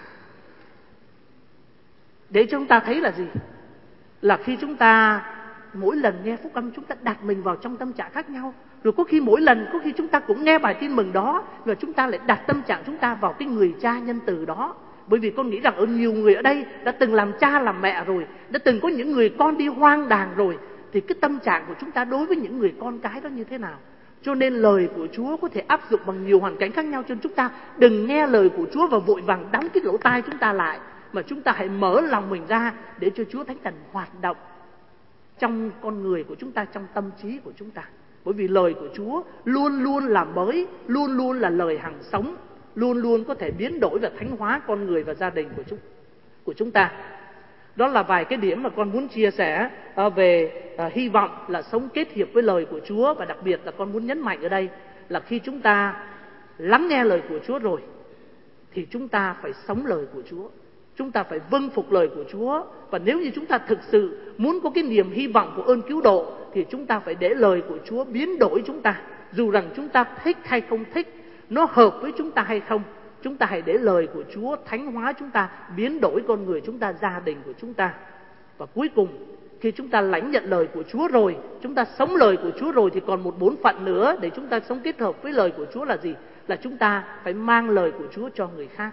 Để chúng ta thấy là gì? Là khi chúng ta mỗi lần nghe phúc âm chúng ta đặt mình vào trong tâm trạng khác nhau. Rồi có khi mỗi lần, có khi chúng ta cũng nghe bài tin mừng đó, và chúng ta lại đặt tâm trạng chúng ta vào cái người cha nhân từ đó. Bởi vì con nghĩ rằng ở nhiều người ở đây đã từng làm cha làm mẹ rồi, đã từng có những người con đi hoang đàng rồi, thì cái tâm trạng của chúng ta đối với những người con cái đó như thế nào. Cho nên lời của Chúa có thể áp dụng bằng nhiều hoàn cảnh khác nhau. Cho nên chúng ta đừng nghe lời của Chúa và vội vàng đóng cái lỗ tai chúng ta lại, mà chúng ta hãy mở lòng mình ra để cho Chúa Thánh Thần hoạt động trong con người của chúng ta, trong tâm trí của chúng ta. Bởi vì lời của Chúa luôn luôn là mới, luôn luôn là lời hằng sống, luôn luôn có thể biến đổi và thánh hóa con người và gia đình của chúng, của chúng ta. Đó là vài cái điểm mà con muốn chia sẻ về uh, hy vọng là sống kết hiệp với lời của Chúa. Và đặc biệt là con muốn nhấn mạnh ở đây là khi chúng ta lắng nghe lời của Chúa rồi thì chúng ta phải sống lời của Chúa. Chúng ta phải vâng phục lời của Chúa. Và nếu như chúng ta thực sự muốn có cái niềm hy vọng của ơn cứu độ thì chúng ta phải để lời của Chúa biến đổi chúng ta. Dù rằng chúng ta thích hay không thích, nó hợp với chúng ta hay không, chúng ta hãy để lời của Chúa thánh hóa chúng ta, biến đổi con người chúng ta, gia đình của chúng ta. Và cuối cùng, khi chúng ta lãnh nhận lời của Chúa rồi, chúng ta sống lời của Chúa rồi, thì còn một bổn phận nữa để chúng ta sống kết hợp với lời của Chúa là gì? Là chúng ta phải mang lời của Chúa cho người khác.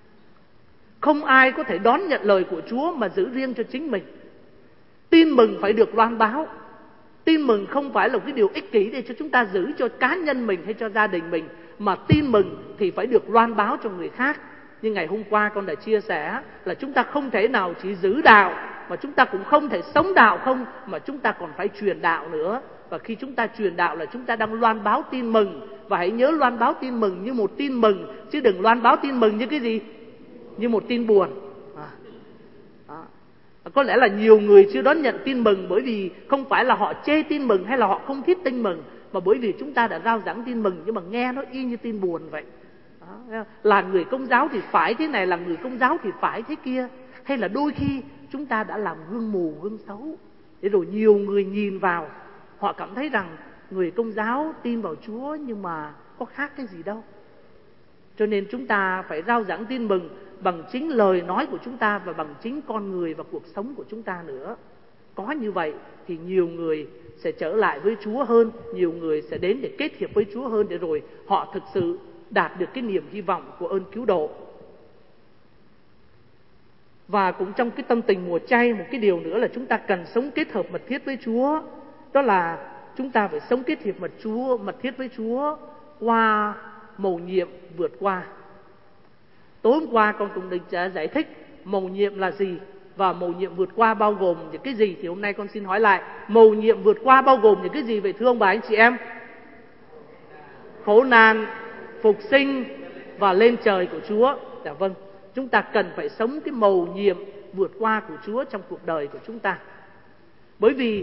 Không ai có thể đón nhận lời của Chúa mà giữ riêng cho chính mình. Tin mừng phải được loan báo. Tin mừng không phải là một cái điều ích kỷ để cho chúng ta giữ cho cá nhân mình hay cho gia đình mình, mà tin mừng thì phải được loan báo cho người khác. Như ngày hôm qua con đã chia sẻ là chúng ta không thể nào chỉ giữ đạo, mà chúng ta cũng không thể sống đạo không, mà chúng ta còn phải truyền đạo nữa. Và khi chúng ta truyền đạo là chúng ta đang loan báo tin mừng. Và hãy nhớ loan báo tin mừng như một tin mừng, chứ đừng loan báo tin mừng như cái gì? Như một tin buồn. à. À. Có lẽ là nhiều người chưa đón nhận tin mừng bởi vì không phải là họ chê tin mừng hay là họ không thích tin mừng, mà bởi vì chúng ta đã rao giảng tin mừng nhưng mà nghe nó y như tin buồn vậy. Đó. Là người Công giáo thì phải thế này, là người Công giáo thì phải thế kia. Hay là đôi khi chúng ta đã làm gương mù gương xấu, để rồi nhiều người nhìn vào, họ cảm thấy rằng người Công giáo tin vào Chúa nhưng mà có khác cái gì đâu. Cho nên chúng ta phải rao giảng tin mừng bằng chính lời nói của chúng ta và bằng chính con người và cuộc sống của chúng ta nữa. Có như vậy thì nhiều người sẽ trở lại với Chúa hơn, nhiều người sẽ đến để kết hiệp với Chúa hơn, để rồi họ thực sự đạt được cái niềm hy vọng của ơn cứu độ. Và cũng trong cái tâm tình mùa chay, một cái điều nữa là chúng ta cần sống kết hợp mật thiết với Chúa. Đó là chúng ta phải sống kết hiệp mật Chúa, mật thiết với Chúa qua mầu nhiệm vượt qua. Tối hôm qua con cũng định giải thích mầu nhiệm là gì và mầu nhiệm vượt qua bao gồm những cái gì, thì hôm nay con xin hỏi lại, mầu nhiệm vượt qua bao gồm những cái gì vậy thưa ông bà anh chị em? Khổ nạn, phục sinh và lên trời của Chúa. Dạ vâng, chúng ta cần phải sống cái mầu nhiệm vượt qua của Chúa trong cuộc đời của chúng ta. Bởi vì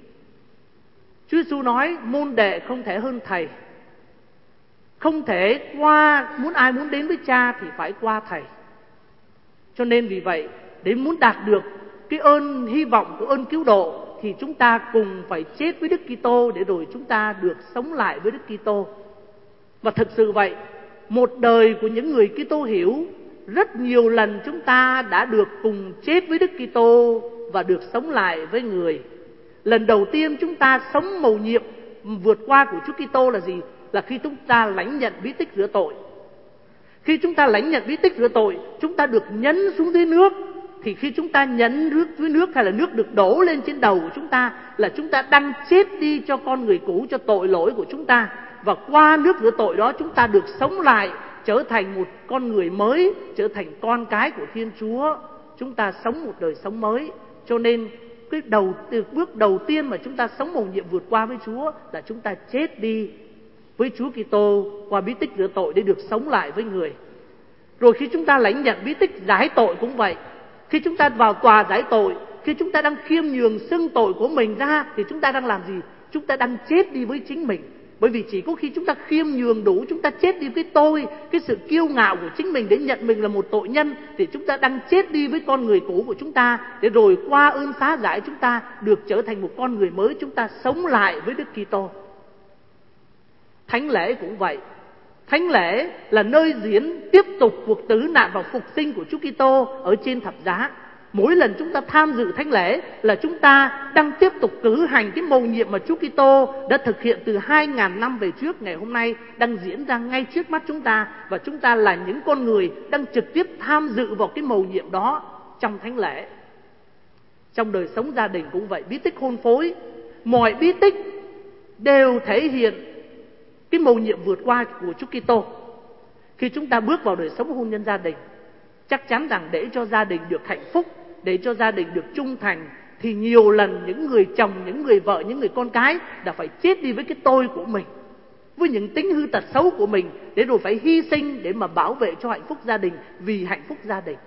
Chúa Giêsu nói môn đệ không thể hơn thầy. Không thể qua, muốn ai muốn đến với Cha thì phải qua thầy. Cho nên vì vậy, để muốn đạt được cái ơn hy vọng của ơn cứu độ thì chúng ta cùng phải chết với Đức Kitô, để rồi chúng ta được sống lại với Đức Kitô. Và thực sự vậy, một đời của những người Kitô hiểu, rất nhiều lần chúng ta đã được cùng chết với Đức Kitô và được sống lại với người. Lần đầu tiên chúng ta sống mầu nhiệm vượt qua của Chúa Kitô là gì? Là khi chúng ta lãnh nhận bí tích rửa tội. Khi chúng ta lãnh nhận bí tích rửa tội, chúng ta được nhấn xuống dưới nước. Thì khi chúng ta nhấn nước dưới nước, hay là nước được đổ lên trên đầu của chúng ta, là chúng ta đang chết đi cho con người cũ, cho tội lỗi của chúng ta. Và qua nước rửa tội đó, chúng ta được sống lại, trở thành một con người mới, trở thành con cái của Thiên Chúa. Chúng ta sống một đời sống mới. Cho nên cái đầu từ bước đầu tiên mà chúng ta sống mầu nhiệm vượt qua với Chúa là chúng ta chết đi với Chúa Kitô qua bí tích rửa tội để được sống lại với người. Rồi khi chúng ta lãnh nhận bí tích giải tội cũng vậy. Khi chúng ta vào tòa giải tội, khi chúng ta đang khiêm nhường xưng tội của mình ra, thì chúng ta đang làm gì? Chúng ta đang chết đi với chính mình. Bởi vì chỉ có khi chúng ta khiêm nhường đủ, chúng ta chết đi với tôi, cái sự kiêu ngạo của chính mình để nhận mình là một tội nhân, thì chúng ta đang chết đi với con người cũ của chúng ta, để rồi qua ơn xá giải chúng ta được trở thành một con người mới, chúng ta sống lại với Đức Kitô. Thánh lễ cũng vậy. Thánh lễ là nơi diễn tiếp tục cuộc tử nạn và phục sinh của Chúa Kitô ở trên thập giá. Mỗi lần chúng ta tham dự thánh lễ là chúng ta đang tiếp tục cử hành cái mầu nhiệm mà Chúa Kitô đã thực hiện từ hai ngàn năm về trước, ngày hôm nay đang diễn ra ngay trước mắt chúng ta, và chúng ta là những con người đang trực tiếp tham dự vào cái mầu nhiệm đó trong thánh lễ. Trong đời sống gia đình cũng vậy, bí tích hôn phối, mọi bí tích đều thể hiện cái mầu nhiệm vượt qua của Chúa Kitô. Khi chúng ta bước vào đời sống hôn nhân gia đình, chắc chắn rằng để cho gia đình được hạnh phúc, để cho gia đình được trung thành, thì nhiều lần những người chồng, những người vợ, những người con cái đã phải chết đi với cái tôi của mình, với những tính hư tật xấu của mình, để rồi phải hy sinh để mà bảo vệ cho hạnh phúc gia đình, vì hạnh phúc gia đình.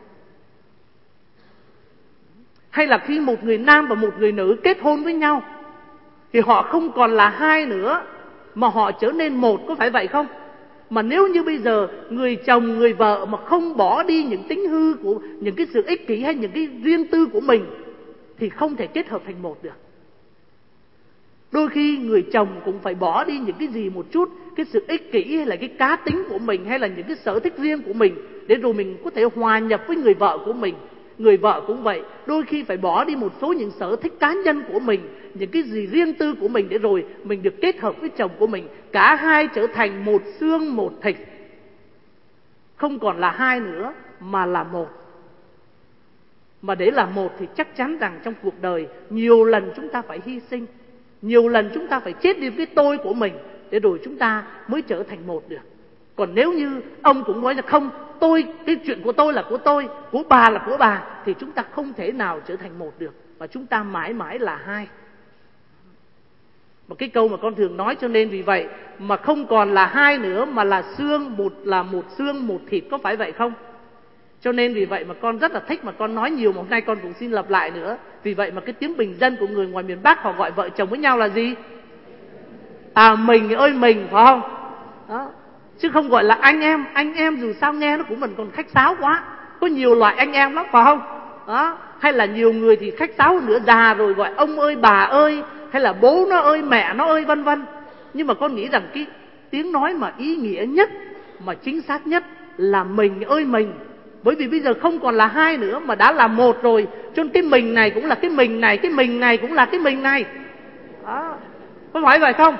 Hay là khi một người nam và một người nữ kết hôn với nhau, thì họ không còn là hai nữa, mà họ trở nên một, có phải vậy không? Mà nếu như bây giờ người chồng, người vợ mà không bỏ đi những tính hư của, những cái sự ích kỷ hay những cái riêng tư của mình, thì không thể kết hợp thành một được. Đôi khi người chồng cũng phải bỏ đi những cái gì một chút, cái sự ích kỷ hay là cái cá tính của mình, hay là những cái sở thích riêng của mình, để rồi mình có thể hòa nhập với người vợ của mình. Người vợ cũng vậy, đôi khi phải bỏ đi một số những sở thích cá nhân của mình, những cái gì riêng tư của mình, để rồi mình được kết hợp với chồng của mình. Cả hai trở thành một xương một thịt, không còn là hai nữa mà là một. Mà để là một thì chắc chắn rằng trong cuộc đời nhiều lần chúng ta phải hy sinh, nhiều lần chúng ta phải chết đi với tôi của mình, để rồi chúng ta mới trở thành một được. Còn nếu như ông cũng nói là không, tôi, cái chuyện của tôi là của tôi, của bà là của bà, thì chúng ta không thể nào trở thành một được, mà chúng ta mãi mãi là hai. Một cái câu mà con thường nói, cho nên vì vậy mà không còn là hai nữa mà là xương, một là một xương một thịt, có phải vậy không? Cho nên vì vậy mà con rất là thích, mà con nói nhiều, mà hôm nay con cũng xin lặp lại nữa. Vì vậy mà cái tiếng bình dân của người ngoài miền Bắc họ gọi vợ chồng với nhau là gì? À, mình ơi mình, phải không? Đó. Chứ không gọi là anh em. Anh em dù sao nghe nó cũng mình còn khách sáo quá. Có nhiều loại anh em lắm, phải không? Đó. Hay là nhiều người thì khách sáo nữa, già rồi gọi ông ơi bà ơi, hay là bố nó ơi mẹ nó ơi, vân vân. Nhưng mà con nghĩ rằng cái tiếng nói mà ý nghĩa nhất, mà chính xác nhất là mình ơi mình. Bởi vì bây giờ không còn là hai nữa mà đã là một rồi, cho nên cái mình này cũng là cái mình này, cái mình này cũng là cái mình này. Đó. Có phải vậy không?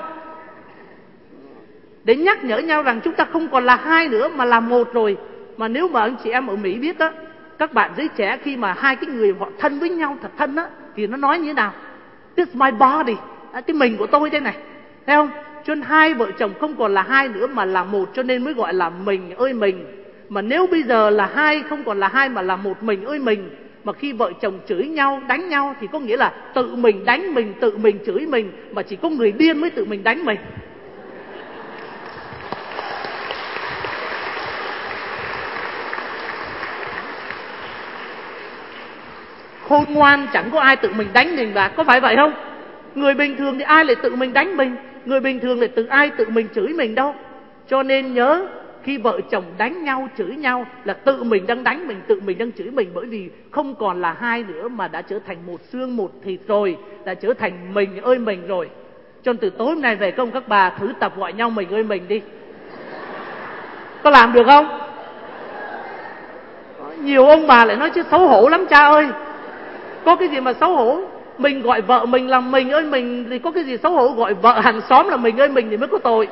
Để nhắc nhở nhau rằng chúng ta không còn là hai nữa mà là một rồi. Mà nếu mà anh chị em ở Mỹ biết á, các bạn giới trẻ khi mà hai cái người họ thân với nhau thật thân á, thì nó nói như thế nào? This is my body, à, cái mình của tôi đây này, thấy không? Cho nên hai vợ chồng không còn là hai nữa mà là một, cho nên mới gọi là mình ơi mình. Mà nếu bây giờ là hai, không còn là hai mà là một mình ơi mình, mà khi vợ chồng chửi nhau, đánh nhau, thì có nghĩa là tự mình đánh mình, tự mình chửi mình, mà chỉ có người điên mới tự mình đánh mình. Khôn ngoan chẳng có ai tự mình đánh mình cả, có phải vậy không? Người bình thường thì ai lại tự mình đánh mình, người bình thường lại tự ai tự mình chửi mình đâu. Cho nên nhớ, khi vợ chồng đánh nhau, chửi nhau là tự mình đang đánh mình, tự mình đang chửi mình. Bởi vì không còn là hai nữa mà đã trở thành một xương một thịt rồi, đã trở thành mình ơi mình rồi. Cho nên từ tối hôm nay về công các bà thử tập gọi nhau mình ơi mình đi. Có làm được không? Nhiều ông bà lại nói chứ xấu hổ lắm cha ơi. Có cái gì mà xấu hổ? Mình gọi vợ mình là mình ơi mình thì có cái gì xấu hổ? Gọi vợ hàng xóm là mình ơi mình thì mới có tội.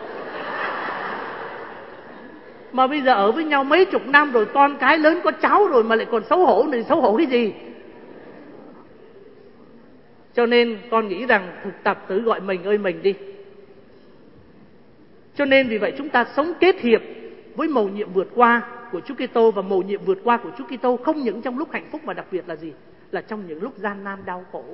Mà bây giờ ở với nhau mấy chục năm rồi, con cái lớn có cháu rồi mà lại còn xấu hổ thì xấu hổ cái gì? Cho nên con nghĩ rằng thực tập thử gọi mình ơi mình đi. Cho nên vì vậy chúng ta sống kết hiệp với mầu nhiệm vượt qua của Chúa Kitô. Và mầu nhiệm vượt qua của Chúa Kitô không những trong lúc hạnh phúc mà đặc biệt là gì? Là trong những lúc gian nan đau khổ.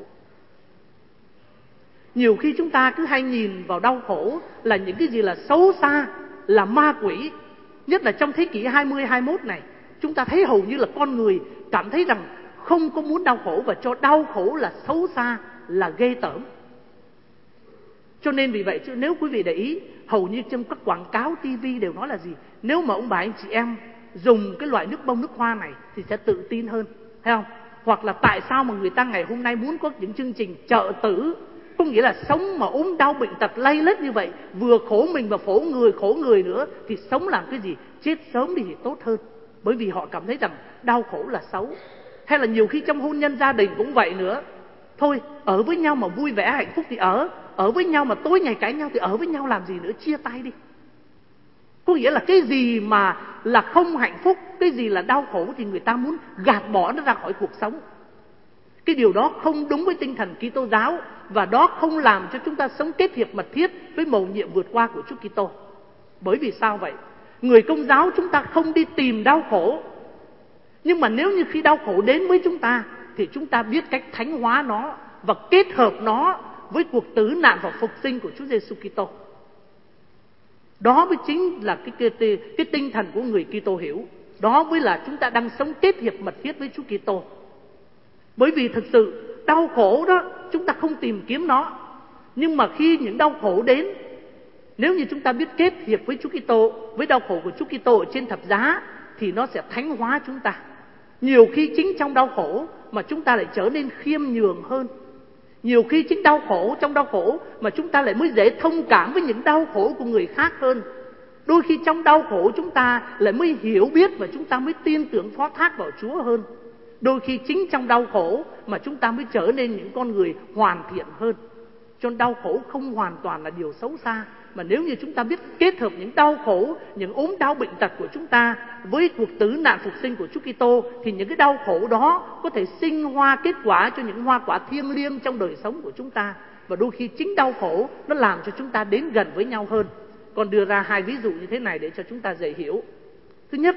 Nhiều khi chúng ta cứ hay nhìn vào đau khổ là những cái gì là xấu xa, là ma quỷ. Nhất là trong thế kỷ hai mươi, hai mươi mốt này, chúng ta thấy hầu như là con người cảm thấy rằng không có muốn đau khổ, và cho đau khổ là xấu xa, là ghê tởm. Cho nên vì vậy, chứ nếu quý vị để ý, hầu như trong các quảng cáo tivi đều nói là gì? Nếu mà ông bà anh chị em dùng cái loại nước bông nước hoa này thì sẽ tự tin hơn, thấy không? Hoặc là tại sao mà người ta ngày hôm nay muốn có những chương trình trợ tử, có nghĩa là sống mà ốm đau bệnh tật lây lết như vậy, vừa khổ mình và khổ người, khổ người nữa, thì sống làm cái gì? Chết sớm đi thì tốt hơn. Bởi vì họ cảm thấy rằng đau khổ là xấu. Hay là nhiều khi trong hôn nhân gia đình cũng vậy nữa. Thôi, ở với nhau mà vui vẻ hạnh phúc thì ở, ở với nhau mà tối ngày cãi nhau thì ở với nhau làm gì nữa, chia tay đi. Có nghĩa là cái gì mà là không hạnh phúc, cái gì là đau khổ thì người ta muốn gạt bỏ nó ra khỏi cuộc sống. Cái điều đó không đúng với tinh thần Kitô giáo, và đó không làm cho chúng ta sống kết hiệp mật thiết với mầu nhiệm vượt qua của Chúa Kitô. Bởi vì sao vậy? Người Công giáo chúng ta không đi tìm đau khổ, nhưng mà nếu như khi đau khổ đến với chúng ta thì chúng ta biết cách thánh hóa nó và kết hợp nó với cuộc tử nạn và phục sinh của Chúa Giêsu Kitô. Đó mới chính là cái, cái, cái tinh thần của người Kitô hiểu. Đó mới là chúng ta đang sống kết hiệp mật thiết với Chúa Kitô. Bởi vì thực sự đau khổ đó chúng ta không tìm kiếm nó, nhưng mà khi những đau khổ đến, nếu như chúng ta biết kết hiệp với Chúa Kitô, với đau khổ của Chúa Kitô ở trên thập giá, thì nó sẽ thánh hóa chúng ta. Nhiều khi chính trong đau khổ mà chúng ta lại trở nên khiêm nhường hơn. Nhiều khi chính đau khổ, trong đau khổ mà chúng ta lại mới dễ thông cảm với những đau khổ của người khác hơn. Đôi khi trong đau khổ chúng ta lại mới hiểu biết và chúng ta mới tin tưởng phó thác vào Chúa hơn. Đôi khi chính trong đau khổ mà chúng ta mới trở nên những con người hoàn thiện hơn. Cho nên đau khổ không hoàn toàn là điều xấu xa, mà nếu như chúng ta biết kết hợp những đau khổ, những ốm đau bệnh tật của chúng ta với cuộc tử nạn phục sinh của Chúa Kitô, thì những cái đau khổ đó có thể sinh hoa kết quả cho những hoa quả thiêng liêng trong đời sống của chúng ta. Và đôi khi chính đau khổ nó làm cho chúng ta đến gần với nhau hơn. Còn đưa ra hai ví dụ như thế này để cho chúng ta dễ hiểu. Thứ nhất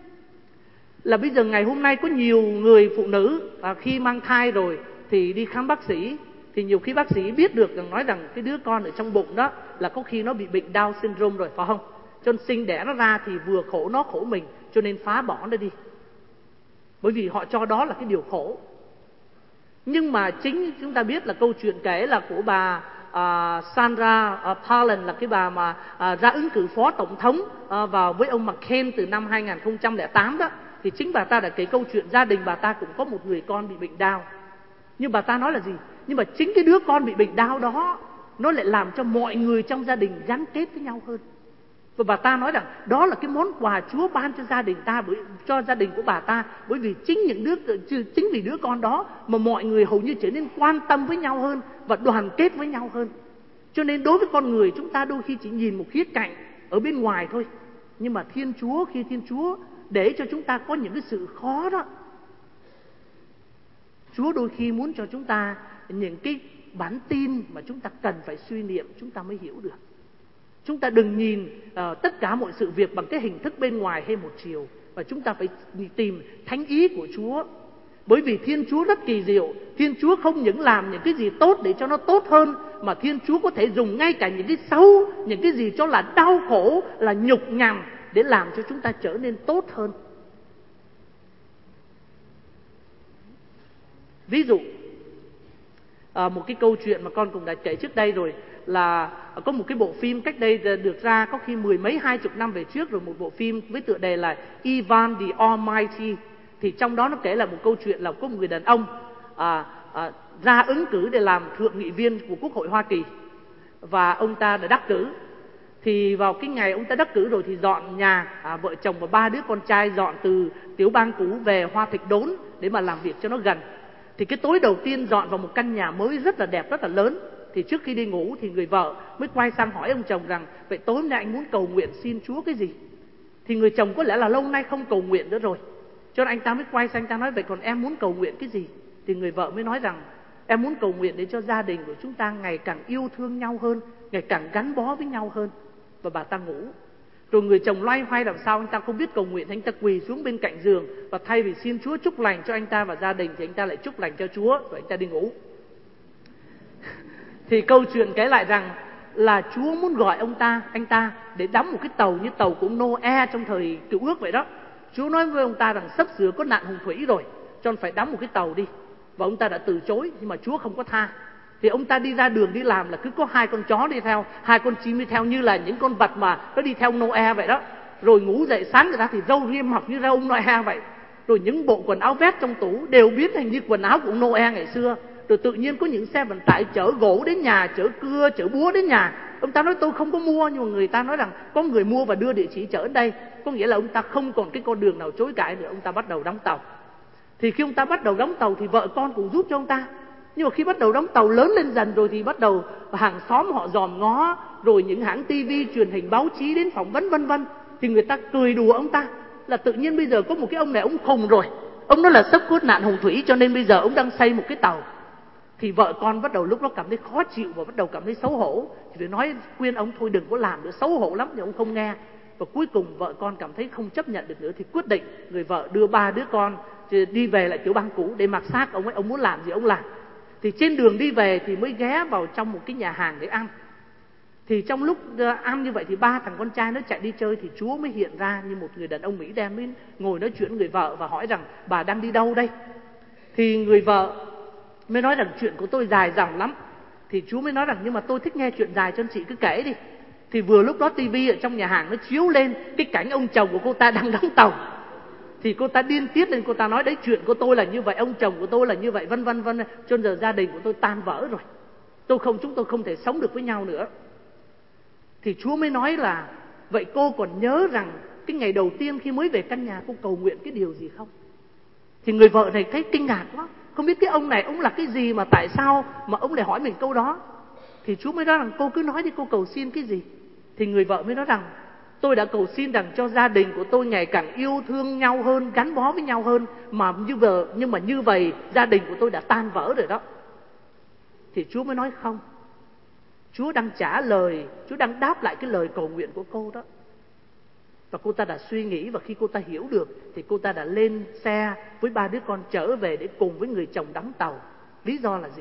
là bây giờ ngày hôm nay có nhiều người phụ nữ à, khi mang thai rồi thì đi khám bác sĩ, thì nhiều khi bác sĩ biết được rằng nói rằng cái đứa con ở trong bụng đó là có khi nó bị bệnh Down syndrome rồi, phải không? Cho nên sinh đẻ nó ra thì vừa khổ nó khổ mình, cho nên phá bỏ nó đi. Bởi vì họ cho đó là cái điều khổ. Nhưng mà chính chúng ta biết là câu chuyện kể là của bà uh, Sandra uh, Palin, là cái bà mà uh, ra ứng cử phó tổng thống uh, vào với ông McCain từ năm hai không không tám đó. Thì chính bà ta đã kể câu chuyện gia đình bà ta cũng có một người con bị bệnh Down. Nhưng bà ta nói là gì? Nhưng mà chính cái đứa con bị bệnh Down đó, nó lại làm cho mọi người trong gia đình gắn kết với nhau hơn. Và bà ta nói rằng đó là cái món quà Chúa ban cho gia đình ta, cho gia đình của bà ta. Bởi vì chính những đứa chính vì đứa con đó mà mọi người hầu như trở nên quan tâm với nhau hơn và đoàn kết với nhau hơn. Cho nên đối với con người, chúng ta đôi khi chỉ nhìn một khía cạnh ở bên ngoài thôi. Nhưng mà Thiên Chúa, khi Thiên Chúa để cho chúng ta có những cái sự khó đó, Chúa đôi khi muốn cho chúng ta những cái bản tin mà chúng ta cần phải suy niệm, chúng ta mới hiểu được. Chúng ta đừng nhìn uh, tất cả mọi sự việc bằng cái hình thức bên ngoài hay một chiều, và chúng ta phải tìm thánh ý của Chúa. Bởi vì Thiên Chúa rất kỳ diệu. Thiên Chúa không những làm những cái gì tốt để cho nó tốt hơn, mà Thiên Chúa có thể dùng ngay cả những cái xấu, những cái gì cho là đau khổ, là nhục nhằn, để làm cho chúng ta trở nên tốt hơn. Ví dụ à, một cái câu chuyện mà con cũng đã kể trước đây rồi, là có một cái bộ phim cách đây được ra có khi mười mấy hai chục năm về trước rồi, một bộ phim với tựa đề là Ivan the Almighty. Thì trong đó nó kể là một câu chuyện là có một người đàn ông à, à, ra ứng cử để làm thượng nghị viên của Quốc hội Hoa Kỳ, và ông ta đã đắc cử. Thì vào cái ngày ông ta đắc cử rồi thì dọn nhà, à, vợ chồng và ba đứa con trai dọn từ tiểu bang cũ về Hoa Thạch Đốn để mà làm việc cho nó gần. Thì cái tối đầu tiên dọn vào một căn nhà mới rất là đẹp, rất là lớn. Thì trước khi đi ngủ thì người vợ mới quay sang hỏi ông chồng rằng: vậy tối hôm nay anh muốn cầu nguyện xin Chúa cái gì? Thì người chồng có lẽ là lâu nay không cầu nguyện nữa rồi, cho nên anh ta mới quay sang anh ta nói: vậy còn em muốn cầu nguyện cái gì? Thì người vợ mới nói rằng: em muốn cầu nguyện để cho gia đình của chúng ta ngày càng yêu thương nhau hơn, ngày càng gắn bó với nhau hơn. Và bà ta ngủ. Rồi người chồng loay hoay làm sao anh ta không biết cầu nguyện, anh ta quỳ xuống bên cạnh giường, và thay vì xin Chúa chúc lành cho anh ta và gia đình thì anh ta lại chúc lành cho Chúa, rồi anh ta đi ngủ. Thì câu chuyện kể lại rằng là Chúa muốn gọi ông ta, anh ta để đóng một cái tàu như tàu của Noe trong thời Cựu Ước vậy đó. Chúa nói với ông ta rằng sắp sửa có nạn hồng thủy rồi, cho nên phải đóng một cái tàu đi. Và ông ta đã từ chối, nhưng mà Chúa không có tha. Thì ông ta đi ra đường đi làm là cứ có hai con chó đi theo, hai con chim đi theo, như là những con vật mà nó đi theo Noe vậy đó. Rồi ngủ dậy sáng người ta thì râu ria mọc như râu ông Noe vậy. Rồi những bộ quần áo vest trong tủ đều biến thành như quần áo của Noe ngày xưa. Rồi tự nhiên có những xe vận tải chở gỗ đến nhà, chở cưa, chở búa đến nhà. Ông ta nói tôi không có mua, nhưng mà người ta nói rằng có người mua và đưa địa chỉ chở đến đây. Có nghĩa là ông ta không còn cái con đường nào chối cãi nữa, ông ta bắt đầu đóng tàu. Thì khi ông ta bắt đầu đóng tàu thì vợ con cũng giúp cho ông ta. Nhưng mà khi bắt đầu đóng tàu lớn lên dần rồi thì bắt đầu hàng xóm họ dòm ngó, rồi những hãng tivi, truyền hình, báo chí đến phỏng vấn vân vân, thì người ta cười đùa ông ta là tự nhiên bây giờ có một cái ông này ông khùng rồi, ông đó là sắp cốt nạn hồng thủy, cho nên bây giờ ông đang xây một cái tàu. Thì vợ con bắt đầu lúc đó cảm thấy khó chịu và bắt đầu cảm thấy xấu hổ, thì phải nói khuyên ông thôi đừng có làm nữa, xấu hổ lắm, nhưng ông không nghe. Và cuối cùng vợ con cảm thấy không chấp nhận được nữa thì quyết định người vợ đưa ba đứa con đi về lại tiểu bang cũ để mặc xác ông ấy, ông muốn làm gì ông làm. Thì trên đường đi về thì mới ghé vào trong một cái nhà hàng để ăn. Thì trong lúc ăn như vậy thì ba thằng con trai nó chạy đi chơi, thì Chúa mới hiện ra như một người đàn ông Mỹ đen, mới ngồi nói chuyện với người vợ và hỏi rằng bà đang đi đâu đây. Thì người vợ mới nói rằng chuyện của tôi dài dòng lắm. Thì Chúa mới nói rằng nhưng mà tôi thích nghe chuyện dài cho anh chị cứ kể đi. Thì vừa lúc đó tivi ở trong nhà hàng nó chiếu lên cái cảnh ông chồng của cô ta đang đóng tàu. Thì cô ta điên tiết lên, cô ta nói đấy chuyện của tôi là như vậy, ông chồng của tôi là như vậy, vân vân vân. Cho nên giờ gia đình của tôi tan vỡ rồi, tôi không chúng tôi không thể sống được với nhau nữa. Thì Chúa mới nói là vậy cô còn nhớ rằng cái ngày đầu tiên khi mới về căn nhà cô cầu nguyện cái điều gì không? Thì người vợ này thấy kinh ngạc quá, không biết cái ông này ông là cái gì mà tại sao mà ông lại hỏi mình câu đó. Thì Chúa mới nói rằng cô cứ nói đi, cô cầu xin cái gì? Thì người vợ mới nói rằng tôi đã cầu xin rằng cho gia đình của tôi ngày càng yêu thương nhau hơn, gắn bó với nhau hơn, mà như vợ nhưng mà như vậy gia đình của tôi đã tan vỡ rồi đó. Thì Chúa mới nói không, Chúa đang trả lời, Chúa đang đáp lại cái lời cầu nguyện của cô đó. Và cô ta đã suy nghĩ, và khi cô ta hiểu được thì cô ta đã lên xe với ba đứa con trở về để cùng với người chồng đóng tàu. Lý do là gì?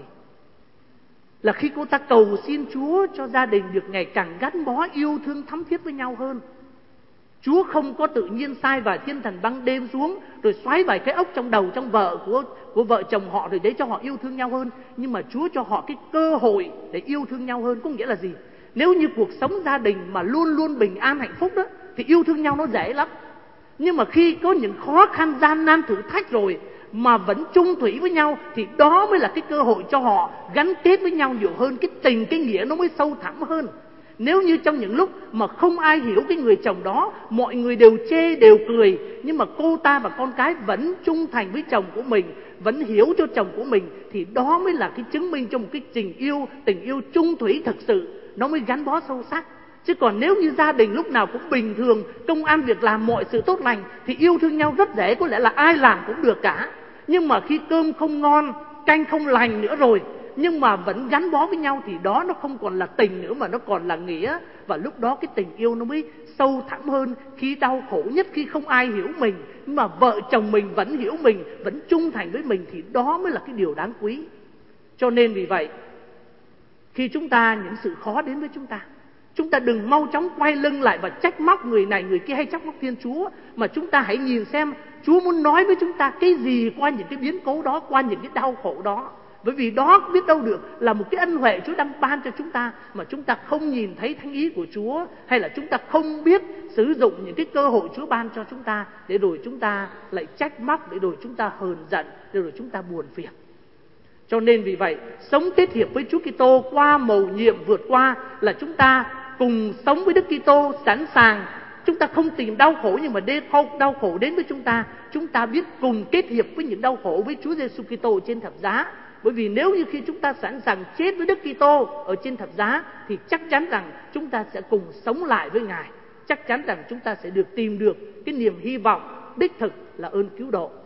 Là khi cô ta cầu xin Chúa cho gia đình được ngày càng gắn bó, yêu thương thắm thiết với nhau hơn. Chúa không có tự nhiên sai vài thiên thần băng đêm xuống rồi xoáy vài cái ốc trong đầu trong vợ của, của vợ chồng họ rồi để cho họ yêu thương nhau hơn. Nhưng mà Chúa cho họ cái cơ hội để yêu thương nhau hơn. Có nghĩa là gì? Nếu như cuộc sống gia đình mà luôn luôn bình an hạnh phúc đó thì yêu thương nhau nó dễ lắm. Nhưng mà khi có những khó khăn gian nan thử thách rồi mà vẫn chung thủy với nhau thì đó mới là cái cơ hội cho họ gắn kết với nhau nhiều hơn, cái tình cái nghĩa nó mới sâu thẳm hơn. Nếu như trong những lúc mà không ai hiểu cái người chồng đó, mọi người đều chê đều cười, nhưng mà cô ta và con cái vẫn trung thành với chồng của mình, vẫn hiểu cho chồng của mình, thì đó mới là cái chứng minh cho một cái tình yêu, tình yêu chung thủy thực sự, nó mới gắn bó sâu sắc. Chứ còn nếu như gia đình lúc nào cũng bình thường, công ăn việc làm mọi sự tốt lành thì yêu thương nhau rất dễ, có lẽ là ai làm cũng được cả. Nhưng mà khi cơm không ngon, canh không lành nữa rồi, nhưng mà vẫn gắn bó với nhau thì đó nó không còn là tình nữa mà nó còn là nghĩa. Và lúc đó cái tình yêu nó mới sâu thẳm hơn. Khi đau khổ nhất, khi không ai hiểu mình, nhưng mà vợ chồng mình vẫn hiểu mình, vẫn trung thành với mình, thì đó mới là cái điều đáng quý. Cho nên vì vậy, khi chúng ta những sự khó đến với chúng ta, chúng ta đừng mau chóng quay lưng lại và trách móc người này người kia hay trách móc Thiên Chúa, mà chúng ta hãy nhìn xem Chúa muốn nói với chúng ta cái gì qua những cái biến cố đó, qua những cái đau khổ đó. Bởi vì đó biết đâu được là một cái ân huệ Chúa đang ban cho chúng ta mà chúng ta không nhìn thấy thánh ý của Chúa, hay là chúng ta không biết sử dụng những cái cơ hội Chúa ban cho chúng ta, để rồi chúng ta lại trách móc, để rồi chúng ta hờn giận, để rồi chúng ta buồn phiền. Cho nên vì vậy, sống kết hiệp với Chúa Kitô qua mầu nhiệm vượt qua là chúng ta cùng sống với Đức Kitô, sẵn sàng. Chúng ta không tìm đau khổ, nhưng mà để đau khổ đến với chúng ta, chúng ta biết cùng kết hiệp với những đau khổ với Chúa Giêsu Kitô trên thập giá. Bởi vì nếu như khi chúng ta sẵn sàng chết với Đức Kitô ở trên thập giá thì chắc chắn rằng chúng ta sẽ cùng sống lại với Ngài. Chắc chắn rằng chúng ta sẽ được tìm được cái niềm hy vọng đích thực là ơn cứu độ.